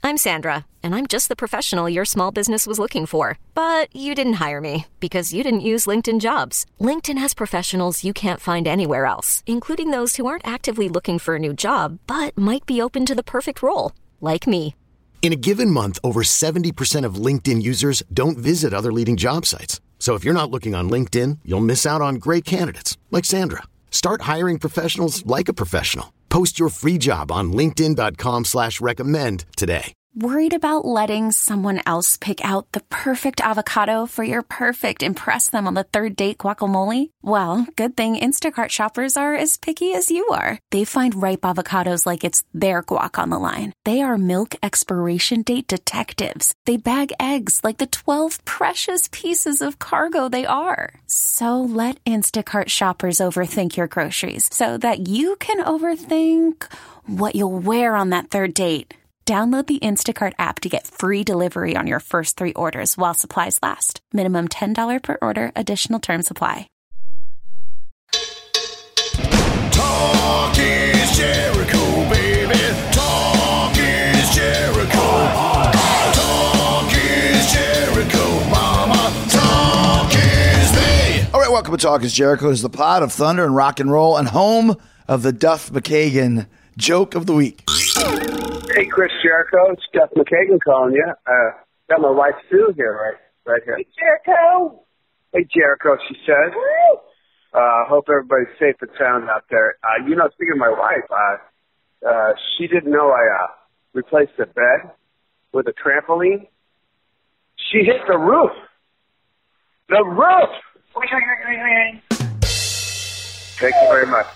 I'm Sandra, and I'm just the professional your small business was looking for. But you didn't hire me because you didn't use LinkedIn Jobs. LinkedIn has professionals you can't find anywhere else, including those who aren't actively looking for a new job, but might be open to the perfect role, like me. In a given month, over 70% of LinkedIn users don't visit other leading job sites. So if you're not looking on LinkedIn, you'll miss out on great candidates like Sandra. Start hiring professionals like a professional. Post your free job on linkedin.com/recommend today. Worried about letting someone else pick out the perfect avocado for your perfect impress them on the third date guacamole? Well, good thing Instacart shoppers are as picky as you are. They find ripe avocados like it's their guac on the line. They are milk expiration date detectives. They bag eggs like the 12 precious pieces of cargo they are. So let Instacart shoppers overthink your groceries so that you can overthink what you'll wear on that third date. Download the Instacart app to get free delivery on your first 3 orders while supplies last. Minimum $10 per order. Additional terms apply. Talk is Jericho, baby. Talk is Jericho. Talk is Jericho, mama. Talk is me. All right, welcome to Talk is Jericho. It's the pod of thunder and rock and roll and home of the Duff McKagan joke of the week. Hey, Chris Jericho, it's Duff McKagan calling you. Got my wife Sue here, right here. Hey, Jericho. Hey, Jericho, she says. Hope everybody's safe and sound out there. Speaking of my wife, she didn't know I replaced the bed with a trampoline. She hit the roof. The roof. Thank you very much.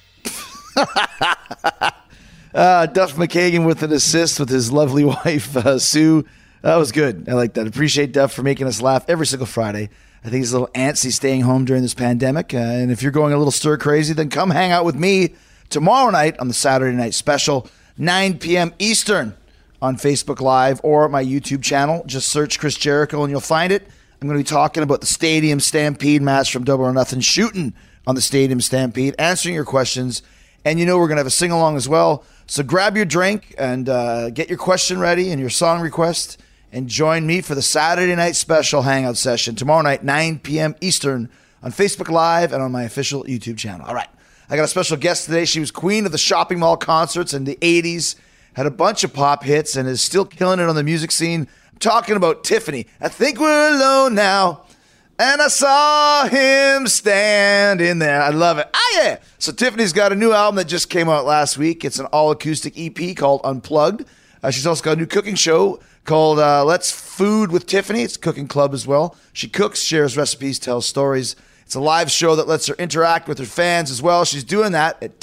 Goodbye. Duff McKagan with an assist with his lovely wife, Sue. That was good. I like that. Appreciate Duff for making us laugh every single Friday. I think he's a little antsy staying home during this pandemic. And if you're going a little stir crazy, then come hang out with me tomorrow night on the Saturday Night Special, 9 p.m. Eastern on Facebook Live or my YouTube channel. Just search Chris Jericho and you'll find it. I'm going to be talking about the Stadium Stampede match from Double or Nothing, shooting on the Stadium Stampede, answering your questions. And we're going to have a sing-along as well. So grab your drink and get your question ready and your song request and join me for the Saturday Night Special Hangout session tomorrow night, 9 p.m. Eastern on Facebook Live and on my official YouTube channel. All right. I got a special guest today. She was queen of the shopping mall concerts in the 80s, had a bunch of pop hits, and is still killing it on the music scene. I'm talking about Tiffany. I think we're alone now. And I saw him standing there. I love it. Ah, yeah. So Tiffany's got a new album that just came out last week. It's an all-acoustic EP called Unplugged. She's also got a new cooking show called Let's Food with Tiffany. It's a cooking club as well. She cooks, shares recipes, tells stories. It's a live show that lets her interact with her fans as well. She's doing that at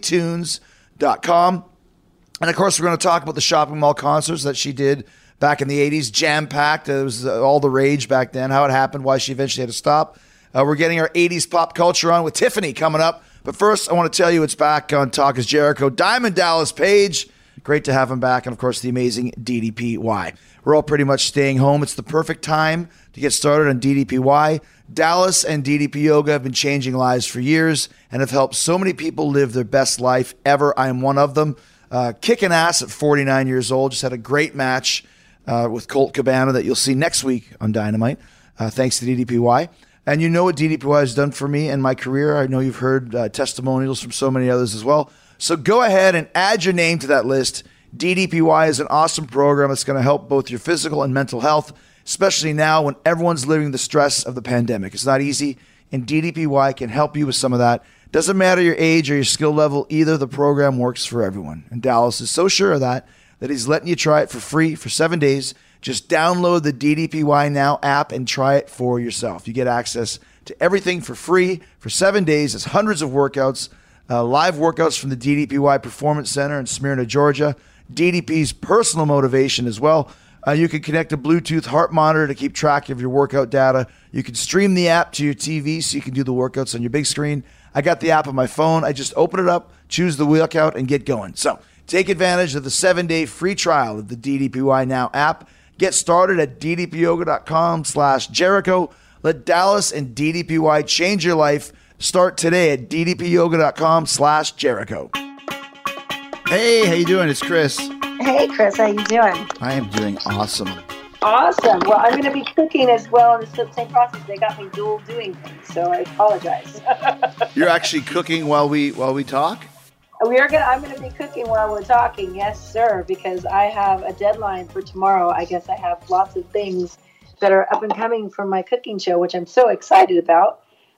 tiffanytunes.com. And, of course, we're going to talk about the shopping mall concerts that she did back in the 80s, jam-packed. It was all the rage back then, how it happened, why she eventually had to stop. We're getting our 80s pop culture on with Tiffany coming up. But first, I want to tell you it's back on Talk is Jericho. Diamond Dallas Page, great to have him back. And, of course, the amazing DDPY. We're all pretty much staying home. It's the perfect time to get started on DDPY. Dallas and DDP Yoga have been changing lives for years and have helped so many people live their best life ever. I am one of them. Kicking ass at 49 years old. Just had a great match with Colt Cabana that you'll see next week on Dynamite, thanks to DDPY. And you know what DDPY has done for me and my career. I know you've heard testimonials from so many others as well. So go ahead and add your name to that list. DDPY is an awesome program that's going to help both your physical and mental health, especially now when everyone's living the stress of the pandemic. It's not easy, and DDPY can help you with some of that. Doesn't matter your age or your skill level, either the program works for everyone. And Dallas is so sure of that he's letting you try it for free for 7 days. Just download the DDPY Now app and try it for yourself. You get access to everything for free for 7 days. It's hundreds of workouts, live workouts from the DDPY Performance Center in Smyrna, Georgia. DDP's personal motivation as well. You can connect a Bluetooth heart monitor to keep track of your workout data. You can stream the app to your TV so you can do the workouts on your big screen. I got the app on my phone. I just open it up, choose the workout, and get going. So take advantage of the 7-day free trial of the DDPY Now app. Get started at ddpyoga.com/Jericho. Let Dallas and DDPY change your life. Start today at ddpyoga.com/Jericho. Hey, how you doing? It's Chris. Hey, Chris, how you doing? I am doing awesome. Awesome. Well, I'm going to be cooking as well in the same process. They got me dual doing things, so I apologize. You're actually cooking while we talk? I'm going to be cooking while we're talking, yes, sir, because I have a deadline for tomorrow. I guess I have lots of things that are up and coming from my cooking show, which I'm so excited about.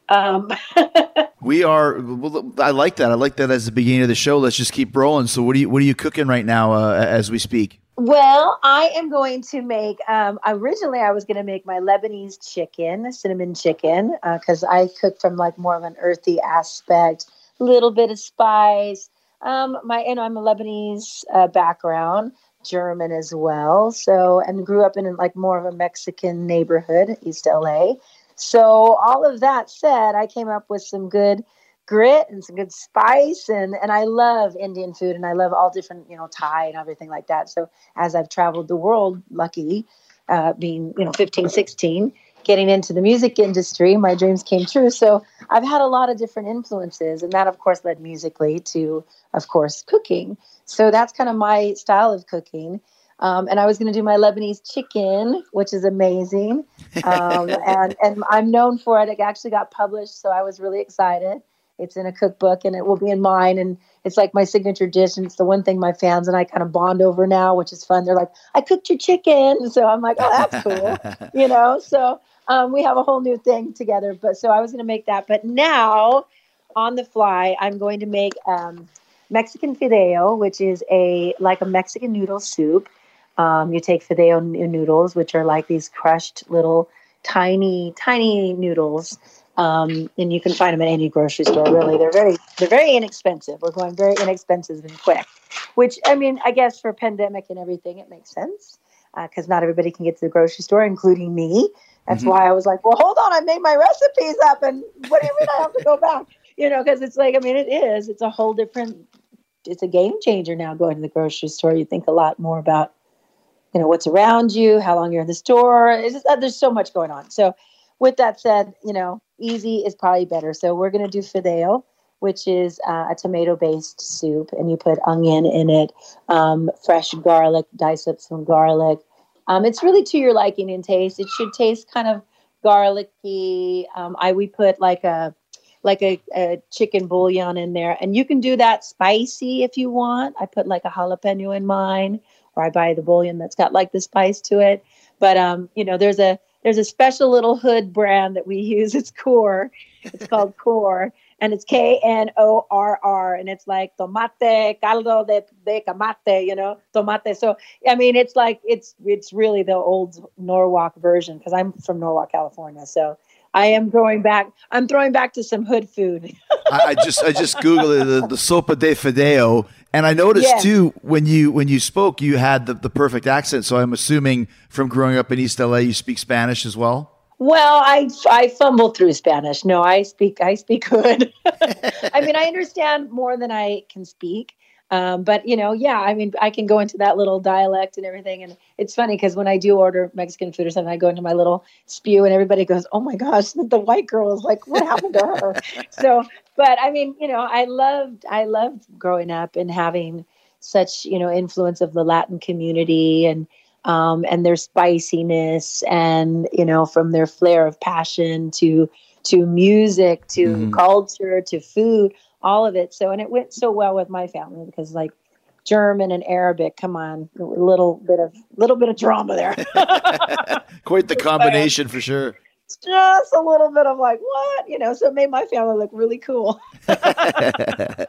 We are. Well, I like that. I like that as the beginning of the show. Let's just keep rolling. So, what are you cooking right now as we speak? Well, I am going to make. Originally, I was going to make my Lebanese chicken, cinnamon chicken, because I cook from like more of an earthy aspect, a little bit of spice. I'm a Lebanese background, German as well. So, and grew up in like more of a Mexican neighborhood, East LA. So all of that said, I came up with some good grit and some good spice, and I love Indian food, and I love all different, Thai and everything like that. So as I've traveled the world, lucky, being, 15, 16, getting into the music industry, my dreams came true. So I've had a lot of different influences, and that of course led musically to, of course, cooking. So that's kind of my style of cooking. And I was going to do my Lebanese chicken, which is amazing. And I'm known for it. It actually got published, so I was really excited. It's in a cookbook, and it will be in mine. And it's like my signature dish. And it's the one thing my fans and I kind of bond over now, which is fun. They're like, I cooked your chicken. So I'm like, oh, that's cool. So we have a whole new thing together. But so I was going to make that. But now on the fly, I'm going to make Mexican fideo, which is like a Mexican noodle soup. You take fideo noodles, which are like these crushed little tiny noodles. And you can find them at any grocery store. Really, they're very inexpensive. We're going very inexpensive and quick, which I guess for pandemic and everything, it makes sense because not everybody can get to the grocery store, including me. That's why I was like, well, hold on, I made my recipes up, and what do you mean I have to go back? Because it's like, it's a whole different. It's a game changer now. Going to the grocery store, you think a lot more about what's around you, how long you're in the store. There's so much going on. So with that said, easy is probably better. So we're going to do fideo, which is a tomato-based soup, and you put onion in it, fresh garlic, dice up some garlic. It's really to your liking and taste. It should taste kind of garlicky. We put like a chicken bouillon in there, and you can do that spicy if you want. I put like a jalapeno in mine, or I buy the bouillon that's got like the spice to it. But there's a special little hood brand that we use. It's Knorr. It's called Knorr, and it's Knorr, and it's like tomate, caldo de tomate, tomate. So it's really the old Norwalk version, because I'm from Norwalk, California. So I am throwing back to some hood food. I just Googled it, the sopa de fideo, and I noticed too when you spoke, you had the perfect accent. So I'm assuming from growing up in East LA, you speak Spanish as well. Well, I fumble through Spanish. No, I speak good. I understand more than I can speak. But I can go into that little dialect and everything. And it's funny because when I do order Mexican food or something, I go into my little spew and everybody goes, oh my gosh, the white girl is like, what happened to her? So, but I loved growing up and having such, influence of the Latin community and their spiciness and, from their flair of passion to music, to culture, to food. All of it. So, and it went so well with my family because like German and Arabic, come on, a little bit of drama there. Quite the combination for sure. Just a little bit of like, what, so it made my family look really cool. But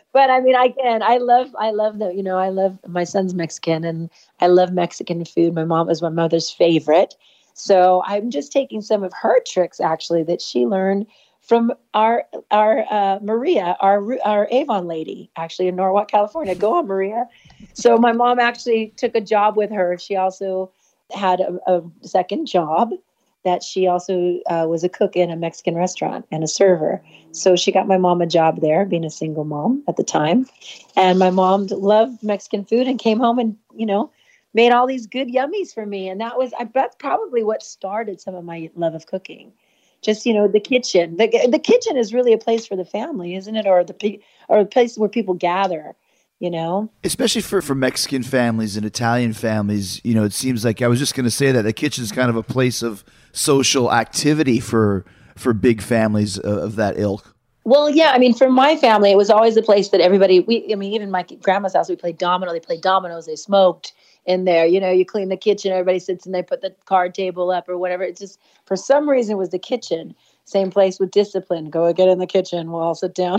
I love I love my son's Mexican and I love Mexican food. My mom was my mother's favorite. So I'm just taking some of her tricks actually that she learned from our Maria, our Avon lady, actually in Norwalk, California. Go on, Maria. So my mom actually took a job with her. She also had a second job that she also was a cook in a Mexican restaurant and a server. So she got my mom a job there, being a single mom at the time. And my mom loved Mexican food and came home and, made all these good yummies for me. And that's probably what started some of my love of cooking. Just, the kitchen. The kitchen is really a place for the family, isn't it? Or a place where people gather. you know? Especially for Mexican families and Italian families, it seems like I was just going to say that the kitchen is kind of a place of social activity for big families of that ilk. Well, yeah, I mean, for my family, it was always a place that everybody, even my grandma's house, we played domino. They played dominoes. They smoked in there. You clean the kitchen. Everybody sits and they put the card table up or whatever. It's just, for some reason, it was the kitchen. Same place with discipline. Go get in the kitchen. We'll all sit down.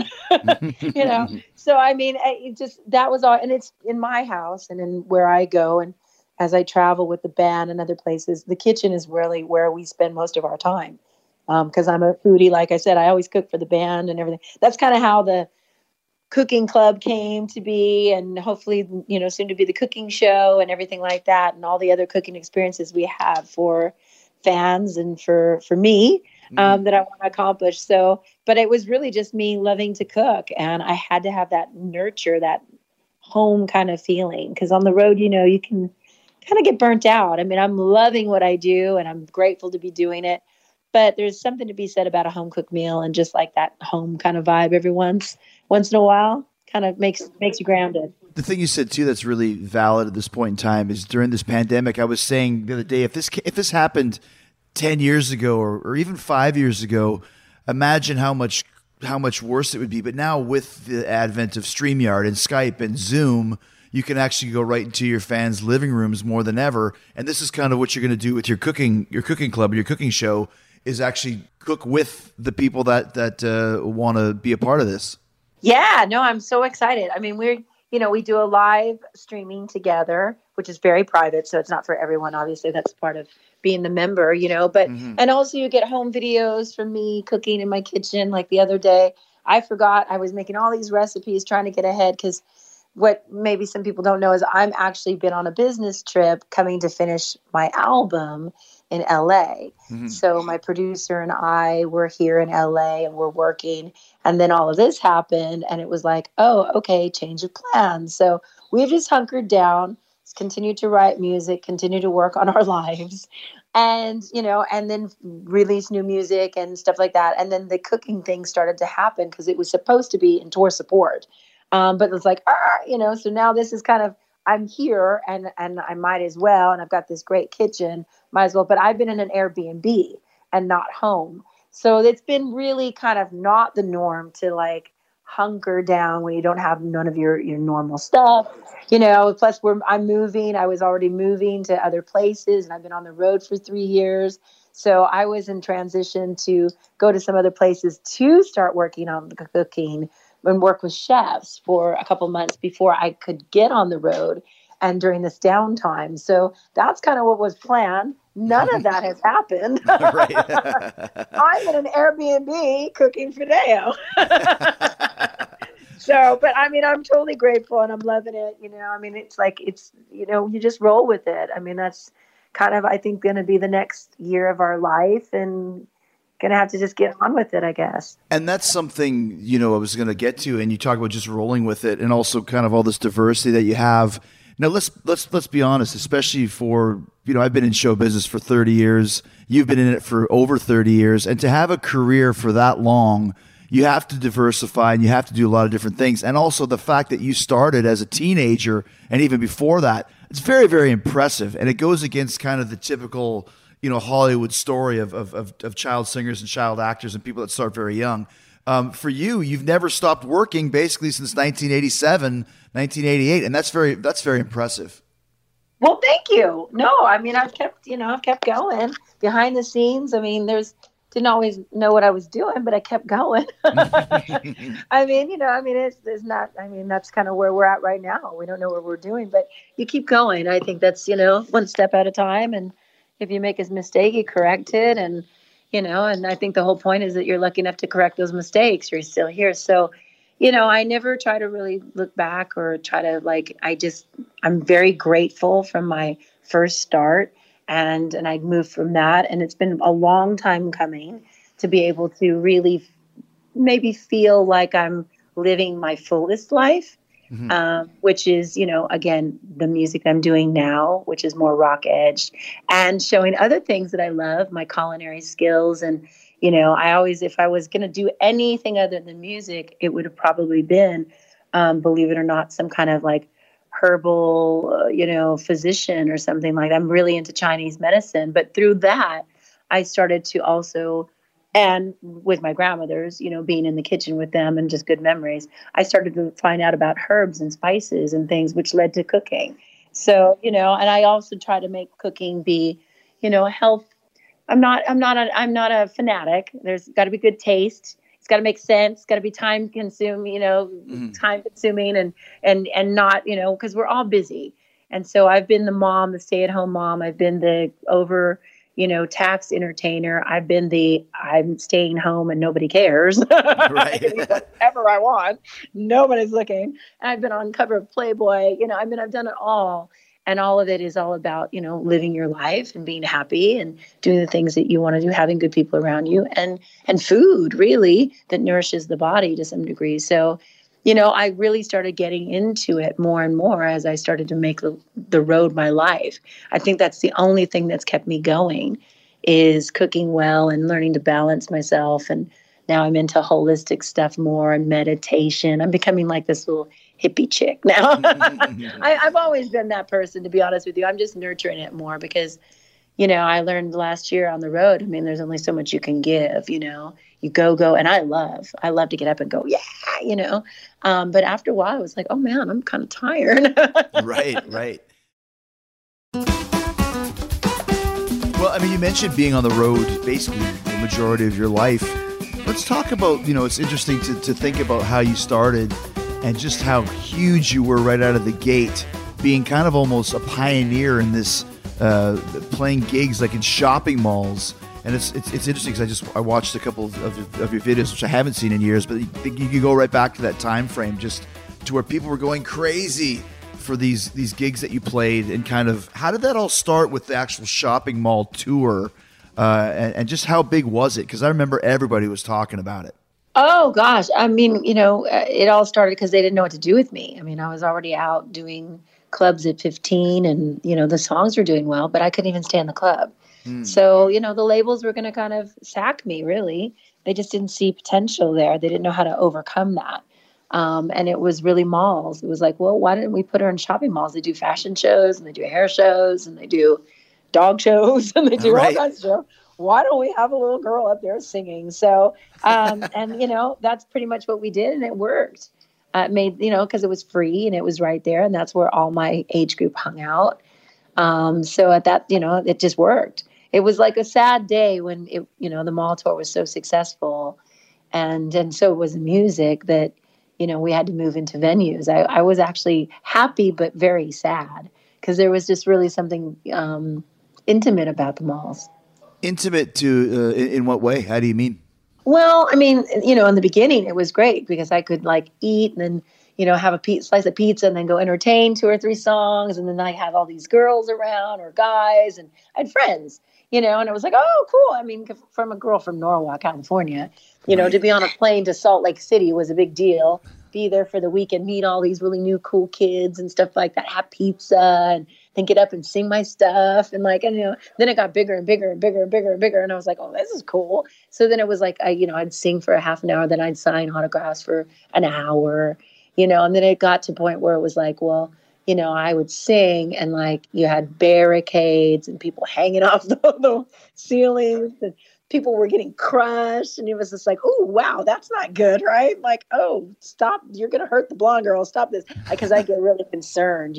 So, I mean, that was all. And it's in my house and in where I go. And as I travel with the band and other places, the kitchen is really where we spend most of our time. Because I'm a foodie, like I said, I always cook for the band and everything. That's kind of how the cooking club came to be, and hopefully, soon to be the cooking show and everything like that, and all the other cooking experiences we have for fans and for me that I want to accomplish. So, but it was really just me loving to cook, and I had to have that nurture, that home kind of feeling. Because on the road, you can kind of get burnt out. I mean, I'm loving what I do, and I'm grateful to be doing it. But there's something to be said about a home cooked meal, and just like that home kind of vibe every once in a while kind of makes you grounded. The thing you said too that's really valid at this point in time is during this pandemic. I was saying the other day, if this happened 10 years ago or even 5 years ago, imagine how much worse it would be. But now with the advent of StreamYard and Skype and Zoom, you can actually go right into your fans' living rooms more than ever. And this is kind of what you're going to do with your cooking club, your cooking show, is actually cook with the people that want to be a part of this. Yeah, no, I'm so excited. I mean, we do a live streaming together, which is very private. So it's not for everyone. Obviously, that's part of being the member, but, and also you get home videos from me cooking in my kitchen. Like the other day, I forgot I was making all these recipes trying to get ahead, because what maybe some people don't know is I'm actually been on a business trip coming to finish my album in LA. So my producer and I were here in LA and we're working. And then all of this happened and it was like, oh, okay, change of plans. So we've just hunkered down, continued to write music, continue to work on our lives, and, and then release new music and stuff like that. And then the cooking thing started to happen because it was supposed to be in tour support. But it was like, so now this is kind of, I'm here and I might as well. And I've got this great kitchen, might as well. But I've been in an Airbnb and not home. So it's been really kind of not the norm to like hunker down when you don't have none of your normal stuff, plus I'm moving. I was already moving to other places and I've been on the road for 3 years. So I was in transition to go to some other places to start working on the cooking and work with chefs for a couple months before I could get on the road and during this downtime. So that's kind of what was planned. None of that has happened. I'm in an Airbnb cooking Fideo. So, but I mean, I'm totally grateful and I'm loving it. It's like, you just roll with it. I mean, that's kind of, I think, going to be the next year of our life, and going to have to just get on with it, I guess. And that's something, I was going to get to, and you talk about just rolling with it and also kind of all this diversity that you have. Now, let's be honest, especially for, I've been in show business for 30 years. You've been in it for over 30 years. And to have a career for that long, you have to diversify and you have to do a lot of different things. And also the fact that you started as a teenager and even before that, it's very, very impressive. And it goes against kind of the typical Hollywood story of child singers and child actors and people that start very young. For you, you've never stopped working basically since 1987, 1988, and that's very impressive. Well, thank you. No, I mean, I've kept going behind the scenes. I mean, didn't always know what I was doing, but I kept going. I mean, it's not, that's kind of where we're at right now. We don't know what we're doing, but you keep going. I think that's, one step at a time. And if you make a mistake, you correct it. And, and I think the whole point is that you're lucky enough to correct those mistakes. You're still here. So, I never try to really look back or try to I'm very grateful from my first start. And I moved from that. And it's been a long time coming to be able to really maybe feel like I'm living my fullest life. Which is, again, the music I'm doing now, which is more rock edged, and showing other things that I love, my culinary skills. And, I always, if I was going to do anything other than music, it would have probably been believe it or not, some kind of like herbal, physician or something like that. I'm really into Chinese medicine. But through that, I started to also, and with my grandmothers, being in the kitchen with them and just good memories, I started to find out about herbs and spices and things, which led to cooking. So, and I also try to make cooking be, health. I'm not a fanatic. There's got to be good taste. It's got to make sense. It's got to be time consuming, time consuming and not, because we're all busy. And so I've been the mom, the stay-at-home mom. I've been the taxed entertainer. I've been I'm staying home and nobody cares. Right. I can eat whatever I want. Nobody's looking. I've been on cover of Playboy. I've done it all. And all of it is all about, living your life and being happy and doing the things that you want to do, having good people around you and food really that nourishes the body to some degree. So, I really started getting into it more and more as I started to make the road my life. I think that's the only thing that's kept me going is cooking well and learning to balance myself. And now I'm into holistic stuff more and meditation. I'm becoming like this little hippie chick now. I've always been that person, to be honest with you. I'm just nurturing it more because, I learned last year on the road, there's only so much you can give, you go. And I love to get up and go, yeah, but after a while I was like, oh man, I'm kind of tired. Right. Well, you mentioned being on the road basically the majority of your life. Let's talk about, it's interesting to think about how you started and just how huge you were right out of the gate, being kind of almost a pioneer in this, playing gigs like in shopping malls. And it's interesting because I watched a couple of your videos, which I haven't seen in years, but you go right back to that time frame, just to where people were going crazy for these gigs that you played, and kind of how did that all start with the actual shopping mall tour, and just how big was it? Because I remember everybody was talking about it. Oh gosh, it all started because they didn't know what to do with me. I was already out doing clubs at 15, and the songs were doing well, but I couldn't even stay in the club. So, the labels were going to kind of sack me, really. They just didn't see potential there. They didn't know how to overcome that. And it was really malls. It was like, well, why didn't we put her in shopping malls? They do fashion shows, and they do hair shows, and they do dog shows, and they do all kinds of shows. Why don't we have a little girl up there singing? So, and, that's pretty much what we did, and it worked. It made, because it was free, and it was right there, and that's where all my age group hung out. So at that, it just worked. It was like a sad day when the mall tour was so successful, and so was the music that, we had to move into venues. I was actually happy, but very sad because there was just really something intimate about the malls. Intimate to, in what way? How do you mean? Well, in the beginning it was great because I could like eat and then, have a slice of pizza and then go entertain 2 or 3 songs. And then I have all these girls around or guys, and I had friends, and it was like, oh, cool. From a girl from Norwalk, California, to be on a plane to Salt Lake City was a big deal. Be there for the weekend, meet all these really new cool kids and stuff like that, have pizza and then get up and sing my stuff. And then it got bigger and bigger and bigger and bigger and bigger. And I was like, oh, this is cool. So then it was like, I'd sing for a half an hour, then I'd sign autographs for an hour, and then it got to a point where it was like, well, I would sing and you had barricades and people hanging off the ceilings and people were getting crushed. And it was just like, oh, wow, that's not good, right? Like, oh, stop. You're going to hurt the blonde girl. Stop this. Because I get really concerned,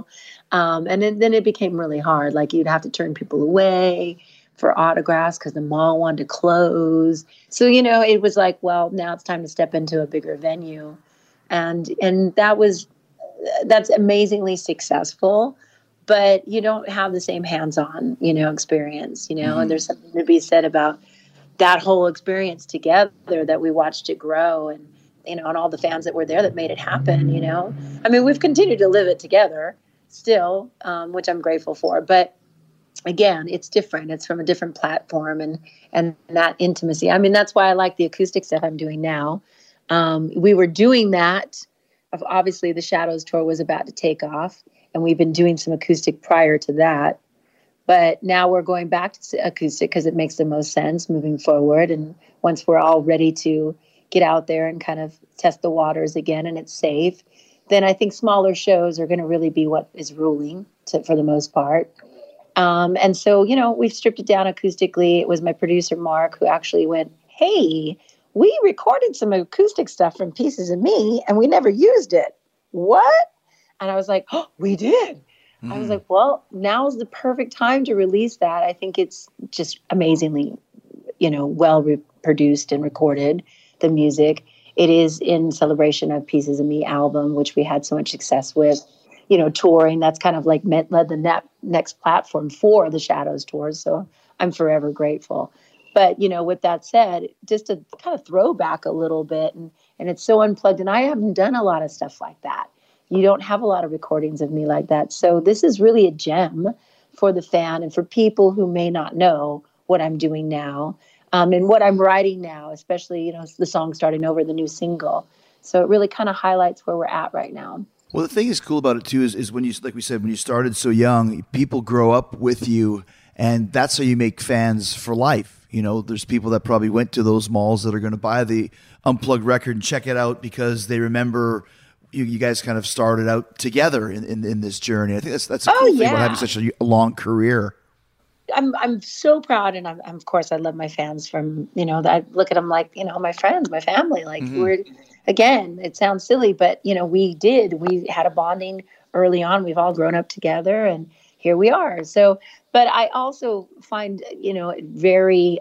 and then it became really hard. Like you'd have to turn people away for autographs because the mall wanted to close. So, it was like, well, now it's time to step into a bigger venue. And that's amazingly successful, but you don't have the same hands-on, experience, and there's something to be said about that whole experience together that we watched it grow and, and all the fans that were there that made it happen, we've continued to live it together still, which I'm grateful for, but again, it's different. It's from a different platform and that intimacy. That's why I like the acoustic stuff I'm doing now. We were doing that. Obviously, the Shadows tour was about to take off, and we've been doing some acoustic prior to that. But now we're going back to acoustic because it makes the most sense moving forward. And once we're all ready to, get out there and kind of test the waters again and it's safe, then I think smaller shows are going to really be what is ruling for the most part. And so, we've stripped it down acoustically. It was my producer, Mark, who actually went, hey, we recorded some acoustic stuff from Pieces of Me and we never used it. What? And I was like, oh, we did. I was like, well, now's the perfect time to release that. I think it's just amazingly, well produced and recorded, the music. It is in celebration of Pieces of Me album, which we had so much success with, touring. That's kind of like led the next platform for the Shadows tours. So I'm forever grateful. But, with that said, just to kind of throw back a little bit and it's so unplugged. And I haven't done a lot of stuff like that. You don't have a lot of recordings of me like that. So this is really a gem for the fan and for people who may not know what I'm doing now and what I'm writing now, especially, the song Starting Over, the new single. So it really kind of highlights where we're at right now. Well, the thing is cool about it too is when you, like we said, when you started so young, people grow up with you, and that's how you make fans for life. There's people that probably went to those malls that are going to buy the Unplugged record and check it out because they remember you guys kind of started out together in this journey. I think that's a cool thing about having such a long career. I'm so proud, and I'm of course I love my fans from I look at them like my friends, my family. Like we're, again, it sounds silly, but we had a bonding early on. We've all grown up together, and here we are. So, but I also find it very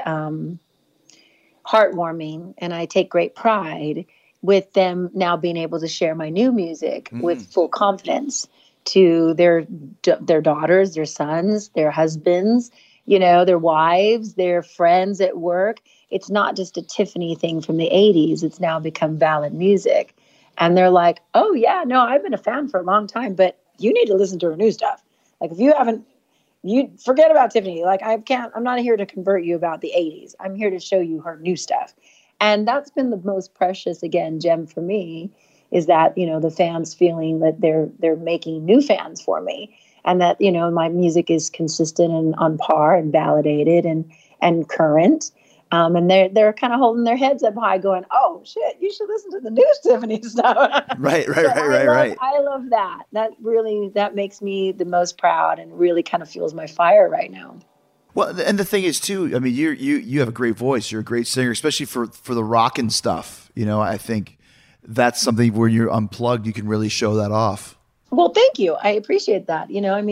heartwarming, and I take great pride with them now being able to share my new music with full confidence to their daughters, their sons, their husbands, their wives, their friends at work. It's not just a Tiffany thing from the 80s. It's now become valid music. And they're like, oh yeah, no, I've been a fan for a long time, but you need to listen to her new stuff. Like if you haven't, you forget about Tiffany. Like I'm not here to convert you about the 80s. I'm here to show you her new stuff. And that's been the most precious, again, gem for me, is that, the fans feeling that they're making new fans for me, and that, my music is consistent and on par and validated and current. And they're kind of holding their heads up high going, oh shit, you should listen to the new Tiffany stuff. Right. I love that. That makes me the most proud and really kind of fuels my fire right now. Well, and the thing is too, I mean, you have a great voice. You're a great singer, especially for the rockin' stuff. I think that's something where you're unplugged, you can really show that off. Well, thank you. I appreciate that.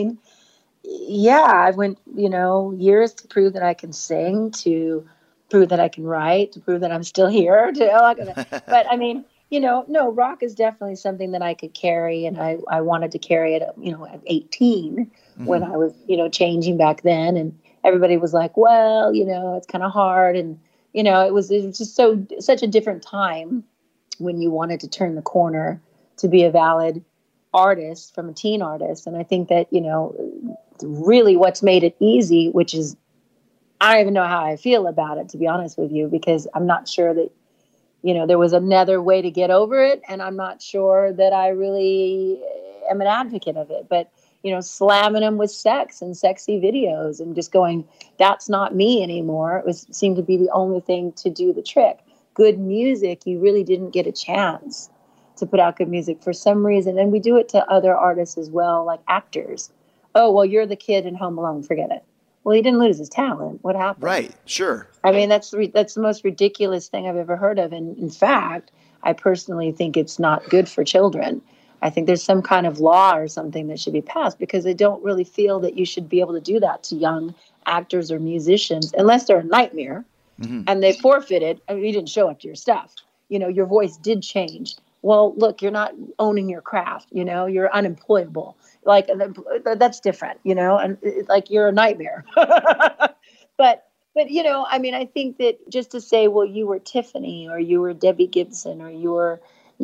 I went, years to prove that I can sing, to prove that I can write, to prove that I'm still here. But I mean, no, rock is definitely something that I could carry, and I wanted to carry it, at 18 when I was, changing back then, and everybody was like, well, it's kind of hard. And, it was just such a different time when you wanted to turn the corner to be a valid artist from a teen artist. And I think that, really what's made it easy, which is, I don't even know how I feel about it, to be honest with you, because I'm not sure that, there was another way to get over it. And I'm not sure that I really am an advocate of it, but slamming them with sex and sexy videos and just going, that's not me anymore. It seemed to be the only thing to do the trick. Good music, you really didn't get a chance to put out good music for some reason. And we do it to other artists as well, like actors. Oh, well, you're the kid in Home Alone, forget it. Well, he didn't lose his talent. What happened? Right, sure. I mean, that's the most ridiculous thing I've ever heard of. And in fact, I personally think it's not good for children. I think there's some kind of law or something that should be passed, because I don't really feel that you should be able to do that to young actors or musicians unless they're a nightmare and they forfeited. I mean, you didn't show up to your stuff. Your voice did change. Well, look, you're not owning your craft. You're unemployable. Like that's different, and like you're a nightmare. But I mean, I think that just to say, well, you were Tiffany or you were Debbie Gibson or you were,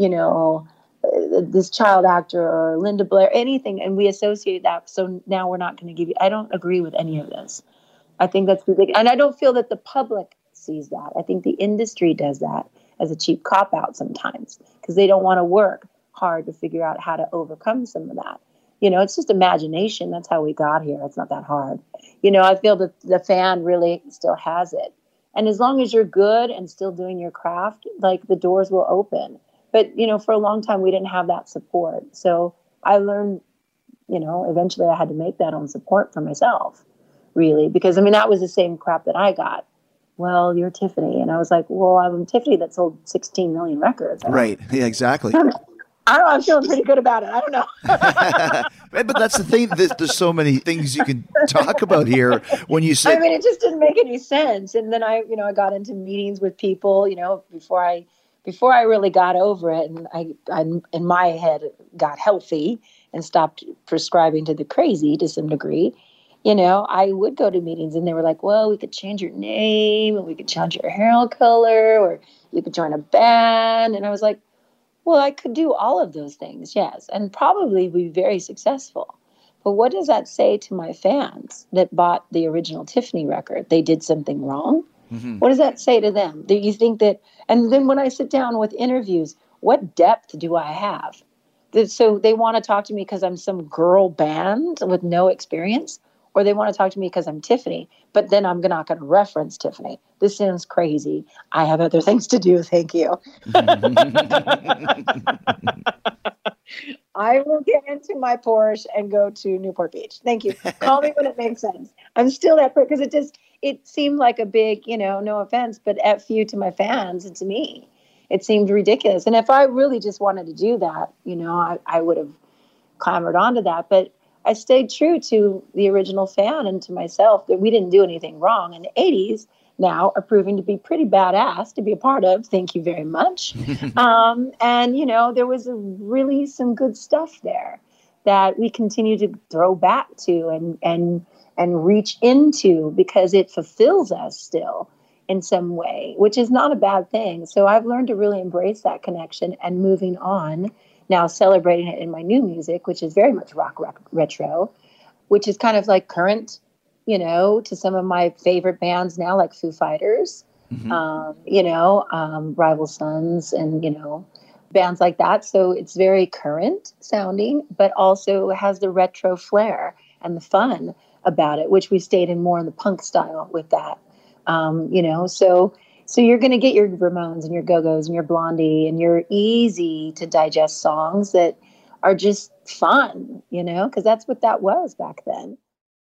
this child actor or Linda Blair, anything, and we associate that. So now we're not going to give you. I don't agree with any of this. I think that's ridiculous, and I don't feel that the public sees that. I think the industry does that as a cheap cop out sometimes because they don't want to work hard to figure out how to overcome some of that. It's just imagination. That's how we got here. It's not that hard. I feel that the fan really still has it. And as long as you're good and still doing your craft, like the doors will open. But, you know, for a long time, we didn't have that support. So I learned, you know, eventually I had to make that own support for myself, really, because I mean, that was the same crap that I got. Well, you're Tiffany. And I was like, well, I'm Tiffany that sold 16 million records. Right. Yeah, exactly. I don't know. I'm feeling pretty good about it. I don't know. But that's the thing. There's so many things you can talk about here when you say. I mean, it just didn't make any sense. And then I got into meetings with people, you know, before I really got over it, and I in my head got healthy and stopped prescribing to the crazy to some degree. You know, I would go to meetings and they were like, well, we could change your name and we could change your hair color, or you could join a band. And I was like, well, I could do all of those things, yes, and probably be very successful. But what does that say to my fans that bought the original Tiffany record? They did something wrong? Mm-hmm. What does that say to them? Do you think that, and then when I sit down with interviews, what depth do I have? So they want to talk to me because I'm some girl band with no experience, or they want to talk to me because I'm Tiffany, but then I'm not going to reference Tiffany. This sounds crazy. I have other things to do. Thank you. I will get into my Porsche and go to Newport Beach. Thank you. Call me when it makes sense. I'm still that person because it seemed like a big, you know, no offense, but F you to my fans and to me. It seemed ridiculous. And if I really just wanted to do that, you know, I would have clambered onto that. But I stayed true to the original fan and to myself that we didn't do anything wrong. And the 80s now are proving to be pretty badass to be a part of. Thank you very much. And, you know, there was really some good stuff there that we continue to throw back to and reach into because it fulfills us still in some way, which is not a bad thing. So I've learned to really embrace that connection and moving on. Now celebrating it in my new music, which is very much rock retro, which is kind of like current, you know, to some of my favorite bands now, like Foo Fighters, Rival Sons, and, you know, bands like that. So it's very current sounding, but also has the retro flair and the fun about it, which we stayed in more in the punk style with that, you know, So you're going to get your Ramones and your Go-Go's and your Blondie and your easy to digest songs that are just fun, you know, because that's what that was back then.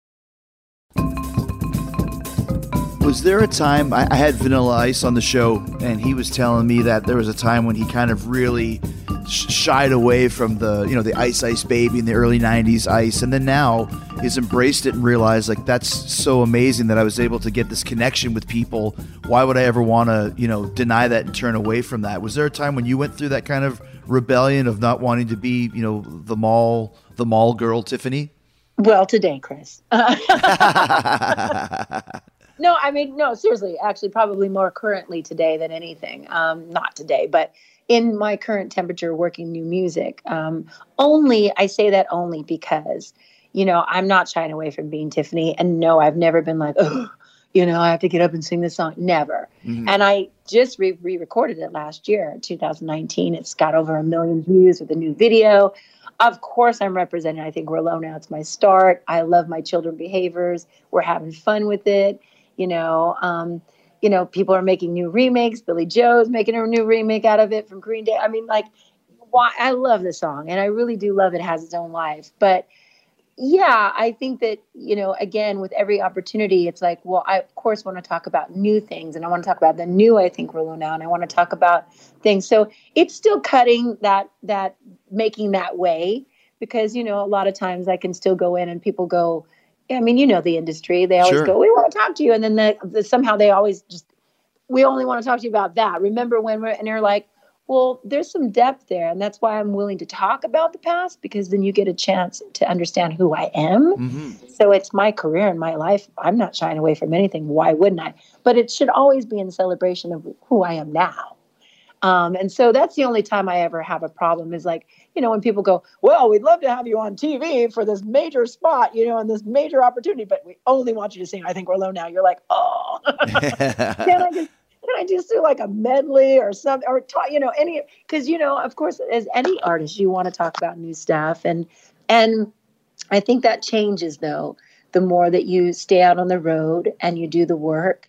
Was there a time, I had Vanilla Ice on the show, and he was telling me that there was a time when he kind of really shied away from the Ice Ice Baby in the early 90s Ice, and then now he's embraced it and realized, like, that's so amazing that I was able to get this connection with people. Why would I ever want to, you know, deny that and turn away from that? Was there a time when you went through that kind of rebellion of not wanting to be, you know, the mall girl Tiffany? Well, today, Chris. No, I mean, no, seriously, actually probably more currently today than anything. Not today, but in my current temperature working new music. I say that only because, you know, I'm not shying away from being Tiffany. And no, I've never been like, oh, you know, I have to get up and sing this song. Never. Mm-hmm. And I just re-recorded it last year, 2019. It's got over 1 million views with a new video. Of course, I'm representing I Think We're Alone Now. It's my start. I love My Children Behaviors. We're having fun with it. You know, people are making new remakes. Billy Joe's making a new remake out of it from Green Day. I mean, like, why? I love the song, and I really do love it. It has its own life. But yeah, I think that, you know, again, with every opportunity, it's like, well, I, of course, want to talk about new things, and I want to talk about the new I Think We're Alone Now, and I want to talk about things. So it's still cutting that making that way, because, you know, a lot of times I can still go in and people go, I mean, you know, the industry, they always go, we want to talk to you. And then somehow they always just, we only want to talk to you about that. Remember when and they're like, well, there's some depth there. And that's why I'm willing to talk about the past, because then you get a chance to understand who I am. Mm-hmm. So it's my career and my life. I'm not shying away from anything. Why wouldn't I? But it should always be in celebration of who I am now. And so that's the only time I ever have a problem is like, you know, when people go, well, we'd love to have you on TV for this major spot, you know, and this major opportunity, but we only want you to sing I Think We're Alone Now. You're like, oh, can I just do like a medley or something, or you know, any, because, you know, of course, as any artist, you want to talk about new stuff. And I think that changes, though, the more that you stay out on the road and you do the work.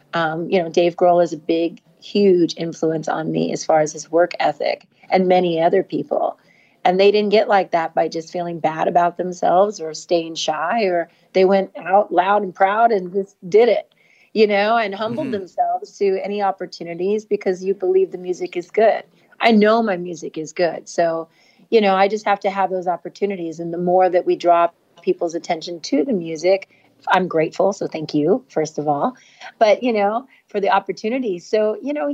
Dave Grohl is a big, huge influence on me as far as his work ethic, and many other people. And they didn't get like that by just feeling bad about themselves or staying shy, or they went out loud and proud and just did it, and humbled themselves to any opportunities because you believe the music is good. I know my music is good. So, I just have to have those opportunities. And the more that we draw people's attention to the music, I'm grateful. So thank you, first of all, but, for the opportunity. So,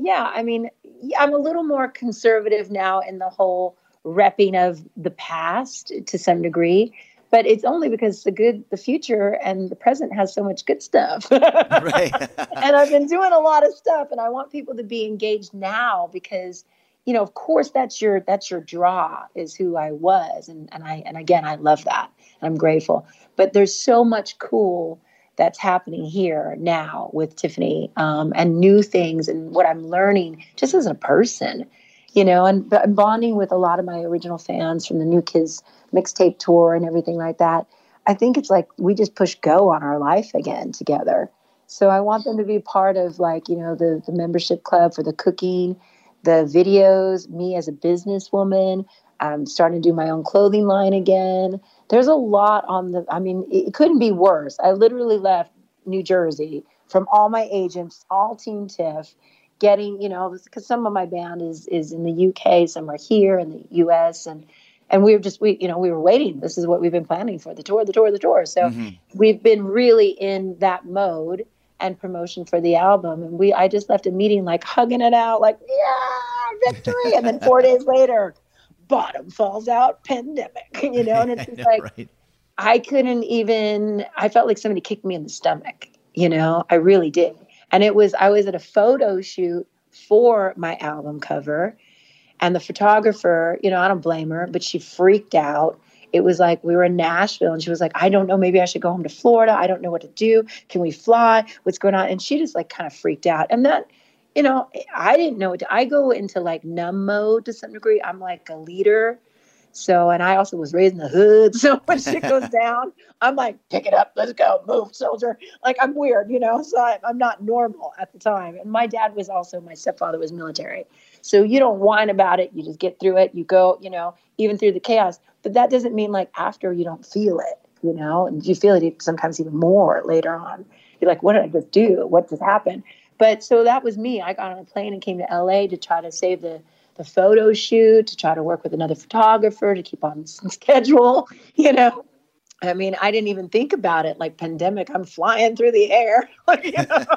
I'm a little more conservative now in the whole repping of the past to some degree, but it's only because the future and the present has so much good stuff. Right. And I've been doing a lot of stuff, and I want people to be engaged now because, of course that's your draw is who I was. And again, I love that. And I'm grateful, but there's so much cool that's happening here now with Tiffany, and new things and what I'm learning just as a person, and bonding with a lot of my original fans from the New Kids mixtape tour and everything like that. I think it's like we just push go on our life again together. So I want them to be part of the membership club for the cooking, the videos, me as a businesswoman. I'm starting to do my own clothing line again. There's a lot it couldn't be worse. I literally left New Jersey from all my agents, all Team Tiff, getting, because some of my band is in the UK, some are here in the US, and we were waiting. This is what we've been planning for, the tour. So we've been really in that mode and promotion for the album. And I just left a meeting like hugging it out, like, yeah, victory. And then 4 days later, bottom falls out, pandemic, and it's just right. I felt like somebody kicked me in the stomach, I really did. And I was at a photo shoot for my album cover, and the photographer, I don't blame her, but she freaked out. It was like we were in Nashville, and she was like, I don't know, maybe I should go home to Florida. I don't know what to do. Can we fly? What's going on? And she just like kind of freaked out. And that, I didn't know. I go into like numb mode to some degree. I'm like a leader. So, and I also was raised in the hood. So when shit goes down, I'm like, pick it up. Let's go. Move, soldier. Like I'm weird, so I'm not normal at the time. And my stepfather was military. So you don't whine about it. You just get through it. You go, even through the chaos. But that doesn't mean like after you don't feel it, and you feel it sometimes even more later on. You're like, what did I just do? What just happened? But so that was me. I got on a plane and came to LA to try to save the photo shoot, to try to work with another photographer to keep on schedule, I mean, I didn't even think about it like pandemic. I'm flying through the air. This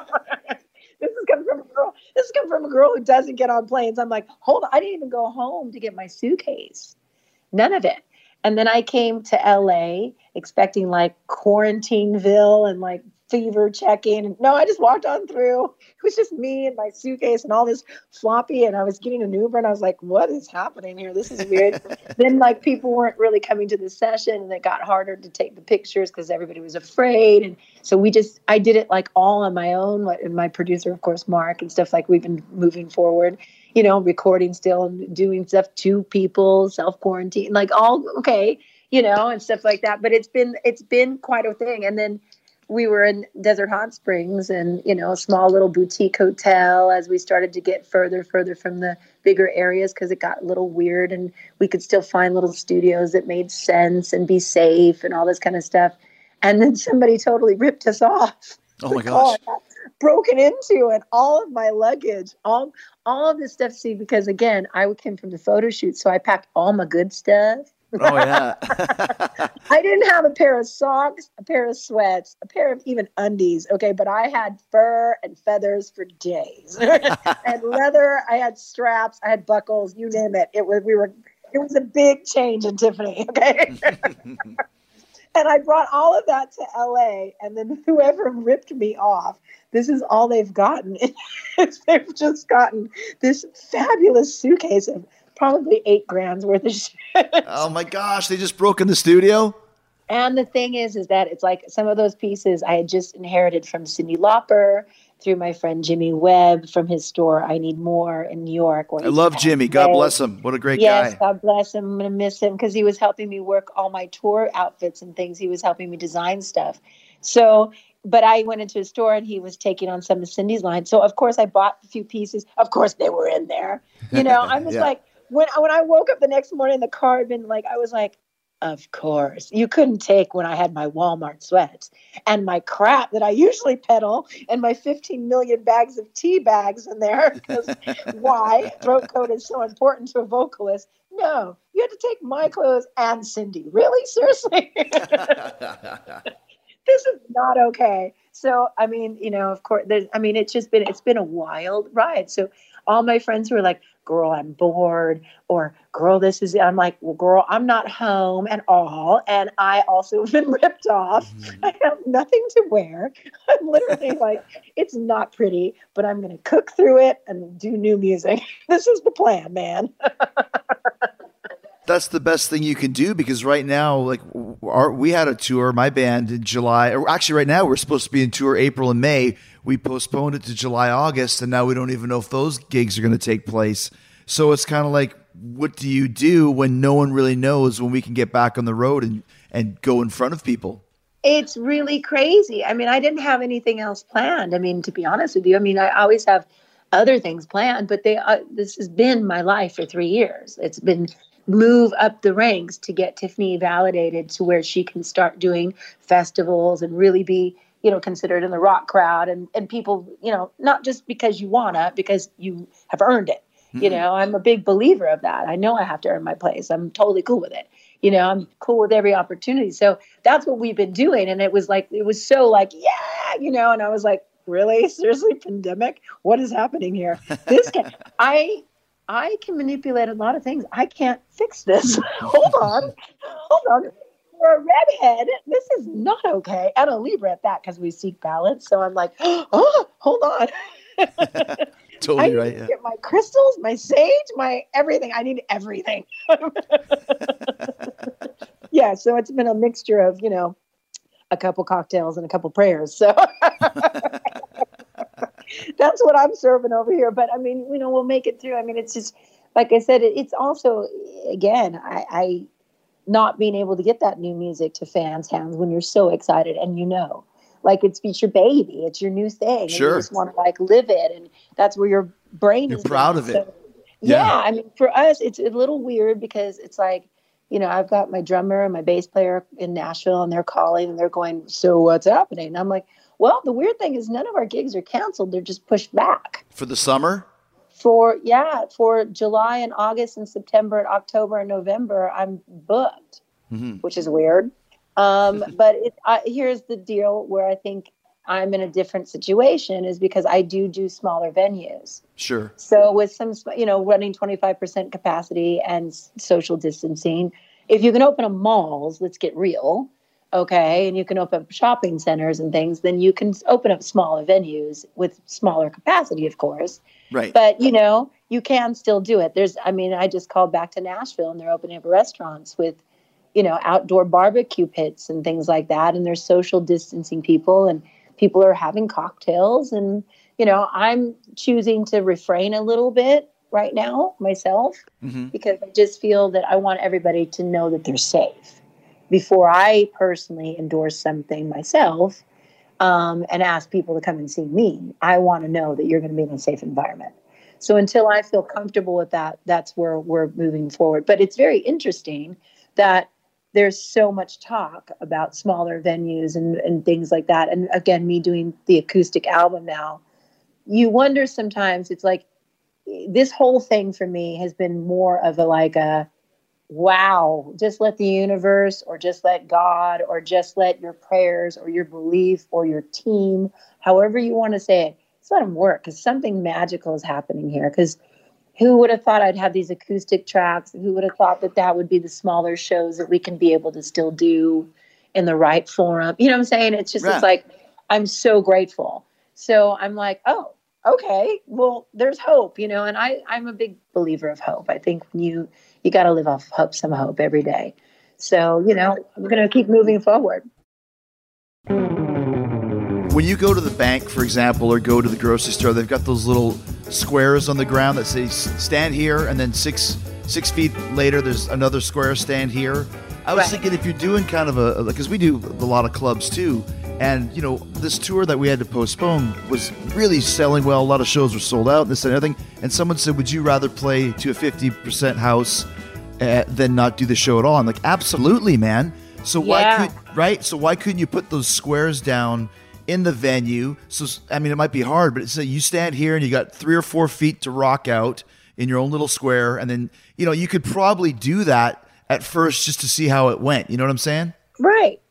is coming from a girl. This is coming from a girl who doesn't get on planes. I'm like, hold on. I didn't even go home to get my suitcase. None of it. And then I came to LA expecting like Quarantineville and like fever checking. No, I just walked on through. It was just me and my suitcase and all this floppy. And I was getting an Uber and I was like, what is happening here? This is weird. Then like people weren't really coming to the session, and it got harder to take the pictures because everybody was afraid. And so I did it like all on my own. And my producer, of course, Mark, and stuff, like we've been moving forward, recording still and doing stuff, 2 people, self-quarantine, like all okay, and stuff like that. But it's been quite a thing. And then we were in Desert Hot Springs and, a small little boutique hotel as we started to get further from the bigger areas, because it got a little weird, and we could still find little studios that made sense and be safe and all this kind of stuff. And then somebody totally ripped us off. Oh my gosh. Got broken into, and all of my luggage, all of this stuff. See, because again, I came from the photo shoot, so I packed all my good stuff. Oh, yeah. I didn't have a pair of socks, a pair of sweats, a pair of even undies. Okay. But I had fur and feathers for days. I had leather. I had straps. I had buckles, you name it. It was a big change in Tiffany. Okay. And I brought all of that to LA, and then whoever ripped me off, this is all they've gotten. They've just gotten this fabulous suitcase of probably $8,000 worth of shit. Oh my gosh, they just broke in the studio? And the thing is that it's like some of those pieces I had just inherited from Cyndi Lauper, through my friend Jimmy Webb from his store I Need More in New York. I love Jimmy. God bless him. What a great guy. Yes, God bless him. I'm going to miss him because he was helping me work all my tour outfits and things. He was helping me design stuff. So but I went into a store and he was taking on some of Cindy's line. So of course I bought a few pieces. Of course they were in there. I was like, when I woke up the next morning, the car had been like, I was like, of course. You couldn't take when I had my Walmart sweats and my crap that I usually peddle and my 15 million bags of tea bags in there. Because why? Throat coat is so important to a vocalist. No, you had to take my clothes and Cindy. Really? Seriously? This is not okay. So, I mean, of course, it's been a wild ride. So all my friends were like, girl, I'm bored, or girl, I'm like, well, girl, I'm not home at all. And I also have been ripped off. I have nothing to wear. I'm literally like, it's not pretty, but I'm going to cook through it and do new music. This is the plan, man. That's the best thing you can do, because right now, like we had a tour, my band, in July. Or actually, right now we're supposed to be in tour April and May. We postponed it to July, August, and now we don't even know if those gigs are going to take place. So it's kind of like, what do you do when no one really knows when we can get back on the road and go in front of people? It's really crazy. I mean, I didn't have anything else planned. I mean, to be honest with you, I mean, I always have other things planned, but this has been my life for 3 years. It's been move up the ranks to get Tiffany validated to where she can start doing festivals and really be, considered in the rock crowd and people, not just because you wanna, because you have earned it. I'm a big believer of that. I know I have to earn my place. I'm totally cool with it. I'm cool with every opportunity. So that's what we've been doing. And it was so like, yeah, and I was like, really? Seriously, pandemic? What is happening here? I can manipulate a lot of things. I can't fix this. Hold on. For a redhead, this is not okay. And a Libra at that, because we seek balance. So I'm like, oh, hold on. Totally right. Yeah. Get my crystals, my sage, my everything. I need everything. Yeah. So it's been a mixture of, a couple cocktails and a couple prayers. So that's what I'm serving over here. But I mean, we'll make it through. I mean, it's just, like I said, it's also, again, I not being able to get that new music to fans' hands when you're so excited and like it's your baby, it's your new thing. Sure. And you just want to like live it. And that's where your brain You're is. proud of it. So, yeah. I mean, for us, it's a little weird because it's like, I've got my drummer and my bass player in Nashville and they're calling and they're going, so what's happening? And I'm like, well, the weird thing is none of our gigs are canceled. They're just pushed back. For the summer? For July and August and September and October and November, I'm booked, which is weird. But here's the deal where I think I'm in a different situation is because I do smaller venues. Sure. So with some, running 25% capacity and social distancing, if you can open up malls, let's get real. Okay. And you can open up shopping centers and things, then you can open up smaller venues with smaller capacity, of course. Right. But, you can still do it. I just called back to Nashville and they're opening up restaurants with, outdoor barbecue pits and things like that. And there's social distancing people and people are having cocktails. And, I'm choosing to refrain a little bit right now myself because I just feel that I want everybody to know that they're safe before I personally endorse something myself and ask people to come and see me. I want to know that you're going to be in a safe environment. So until I feel comfortable with that, that's where we're moving forward. But it's very interesting that there's so much talk about smaller venues and things like that. And again, me doing the acoustic album now, you wonder sometimes, it's like this whole thing for me has been more of a wow, just let the universe or just let God or just let your prayers or your belief or your team, however you want to say it, just let them work, because something magical is happening here. Because who would have thought I'd have these acoustic tracks? Who would have thought that would be the smaller shows that we can be able to still do in the right forum? You know what I'm saying? It's just, It's like, I'm so grateful. So I'm like, oh, okay, well, there's hope, and I'm a big believer of hope. I think when you got to live off hope, some hope every day. So, I'm going to keep moving forward. When you go to the bank, for example, or go to the grocery store, they've got those little squares on the ground that say stand here, and then six feet later there's another square, stand here. I was thinking if you're doing kind of because we do a lot of clubs too, And, you know, this tour that we had to postpone was really selling well. A lot of shows were sold out, this and everything. And someone said, would you rather play to a 50% house than not do the show at all? I'm like, absolutely, man. So why couldn't you put those squares down in the venue? So, I mean, it might be hard, but it's you stand here and you got 3 or 4 feet to rock out in your own little square. And then, you know, you could probably do that at first just to see how it went. You know what I'm saying? Right.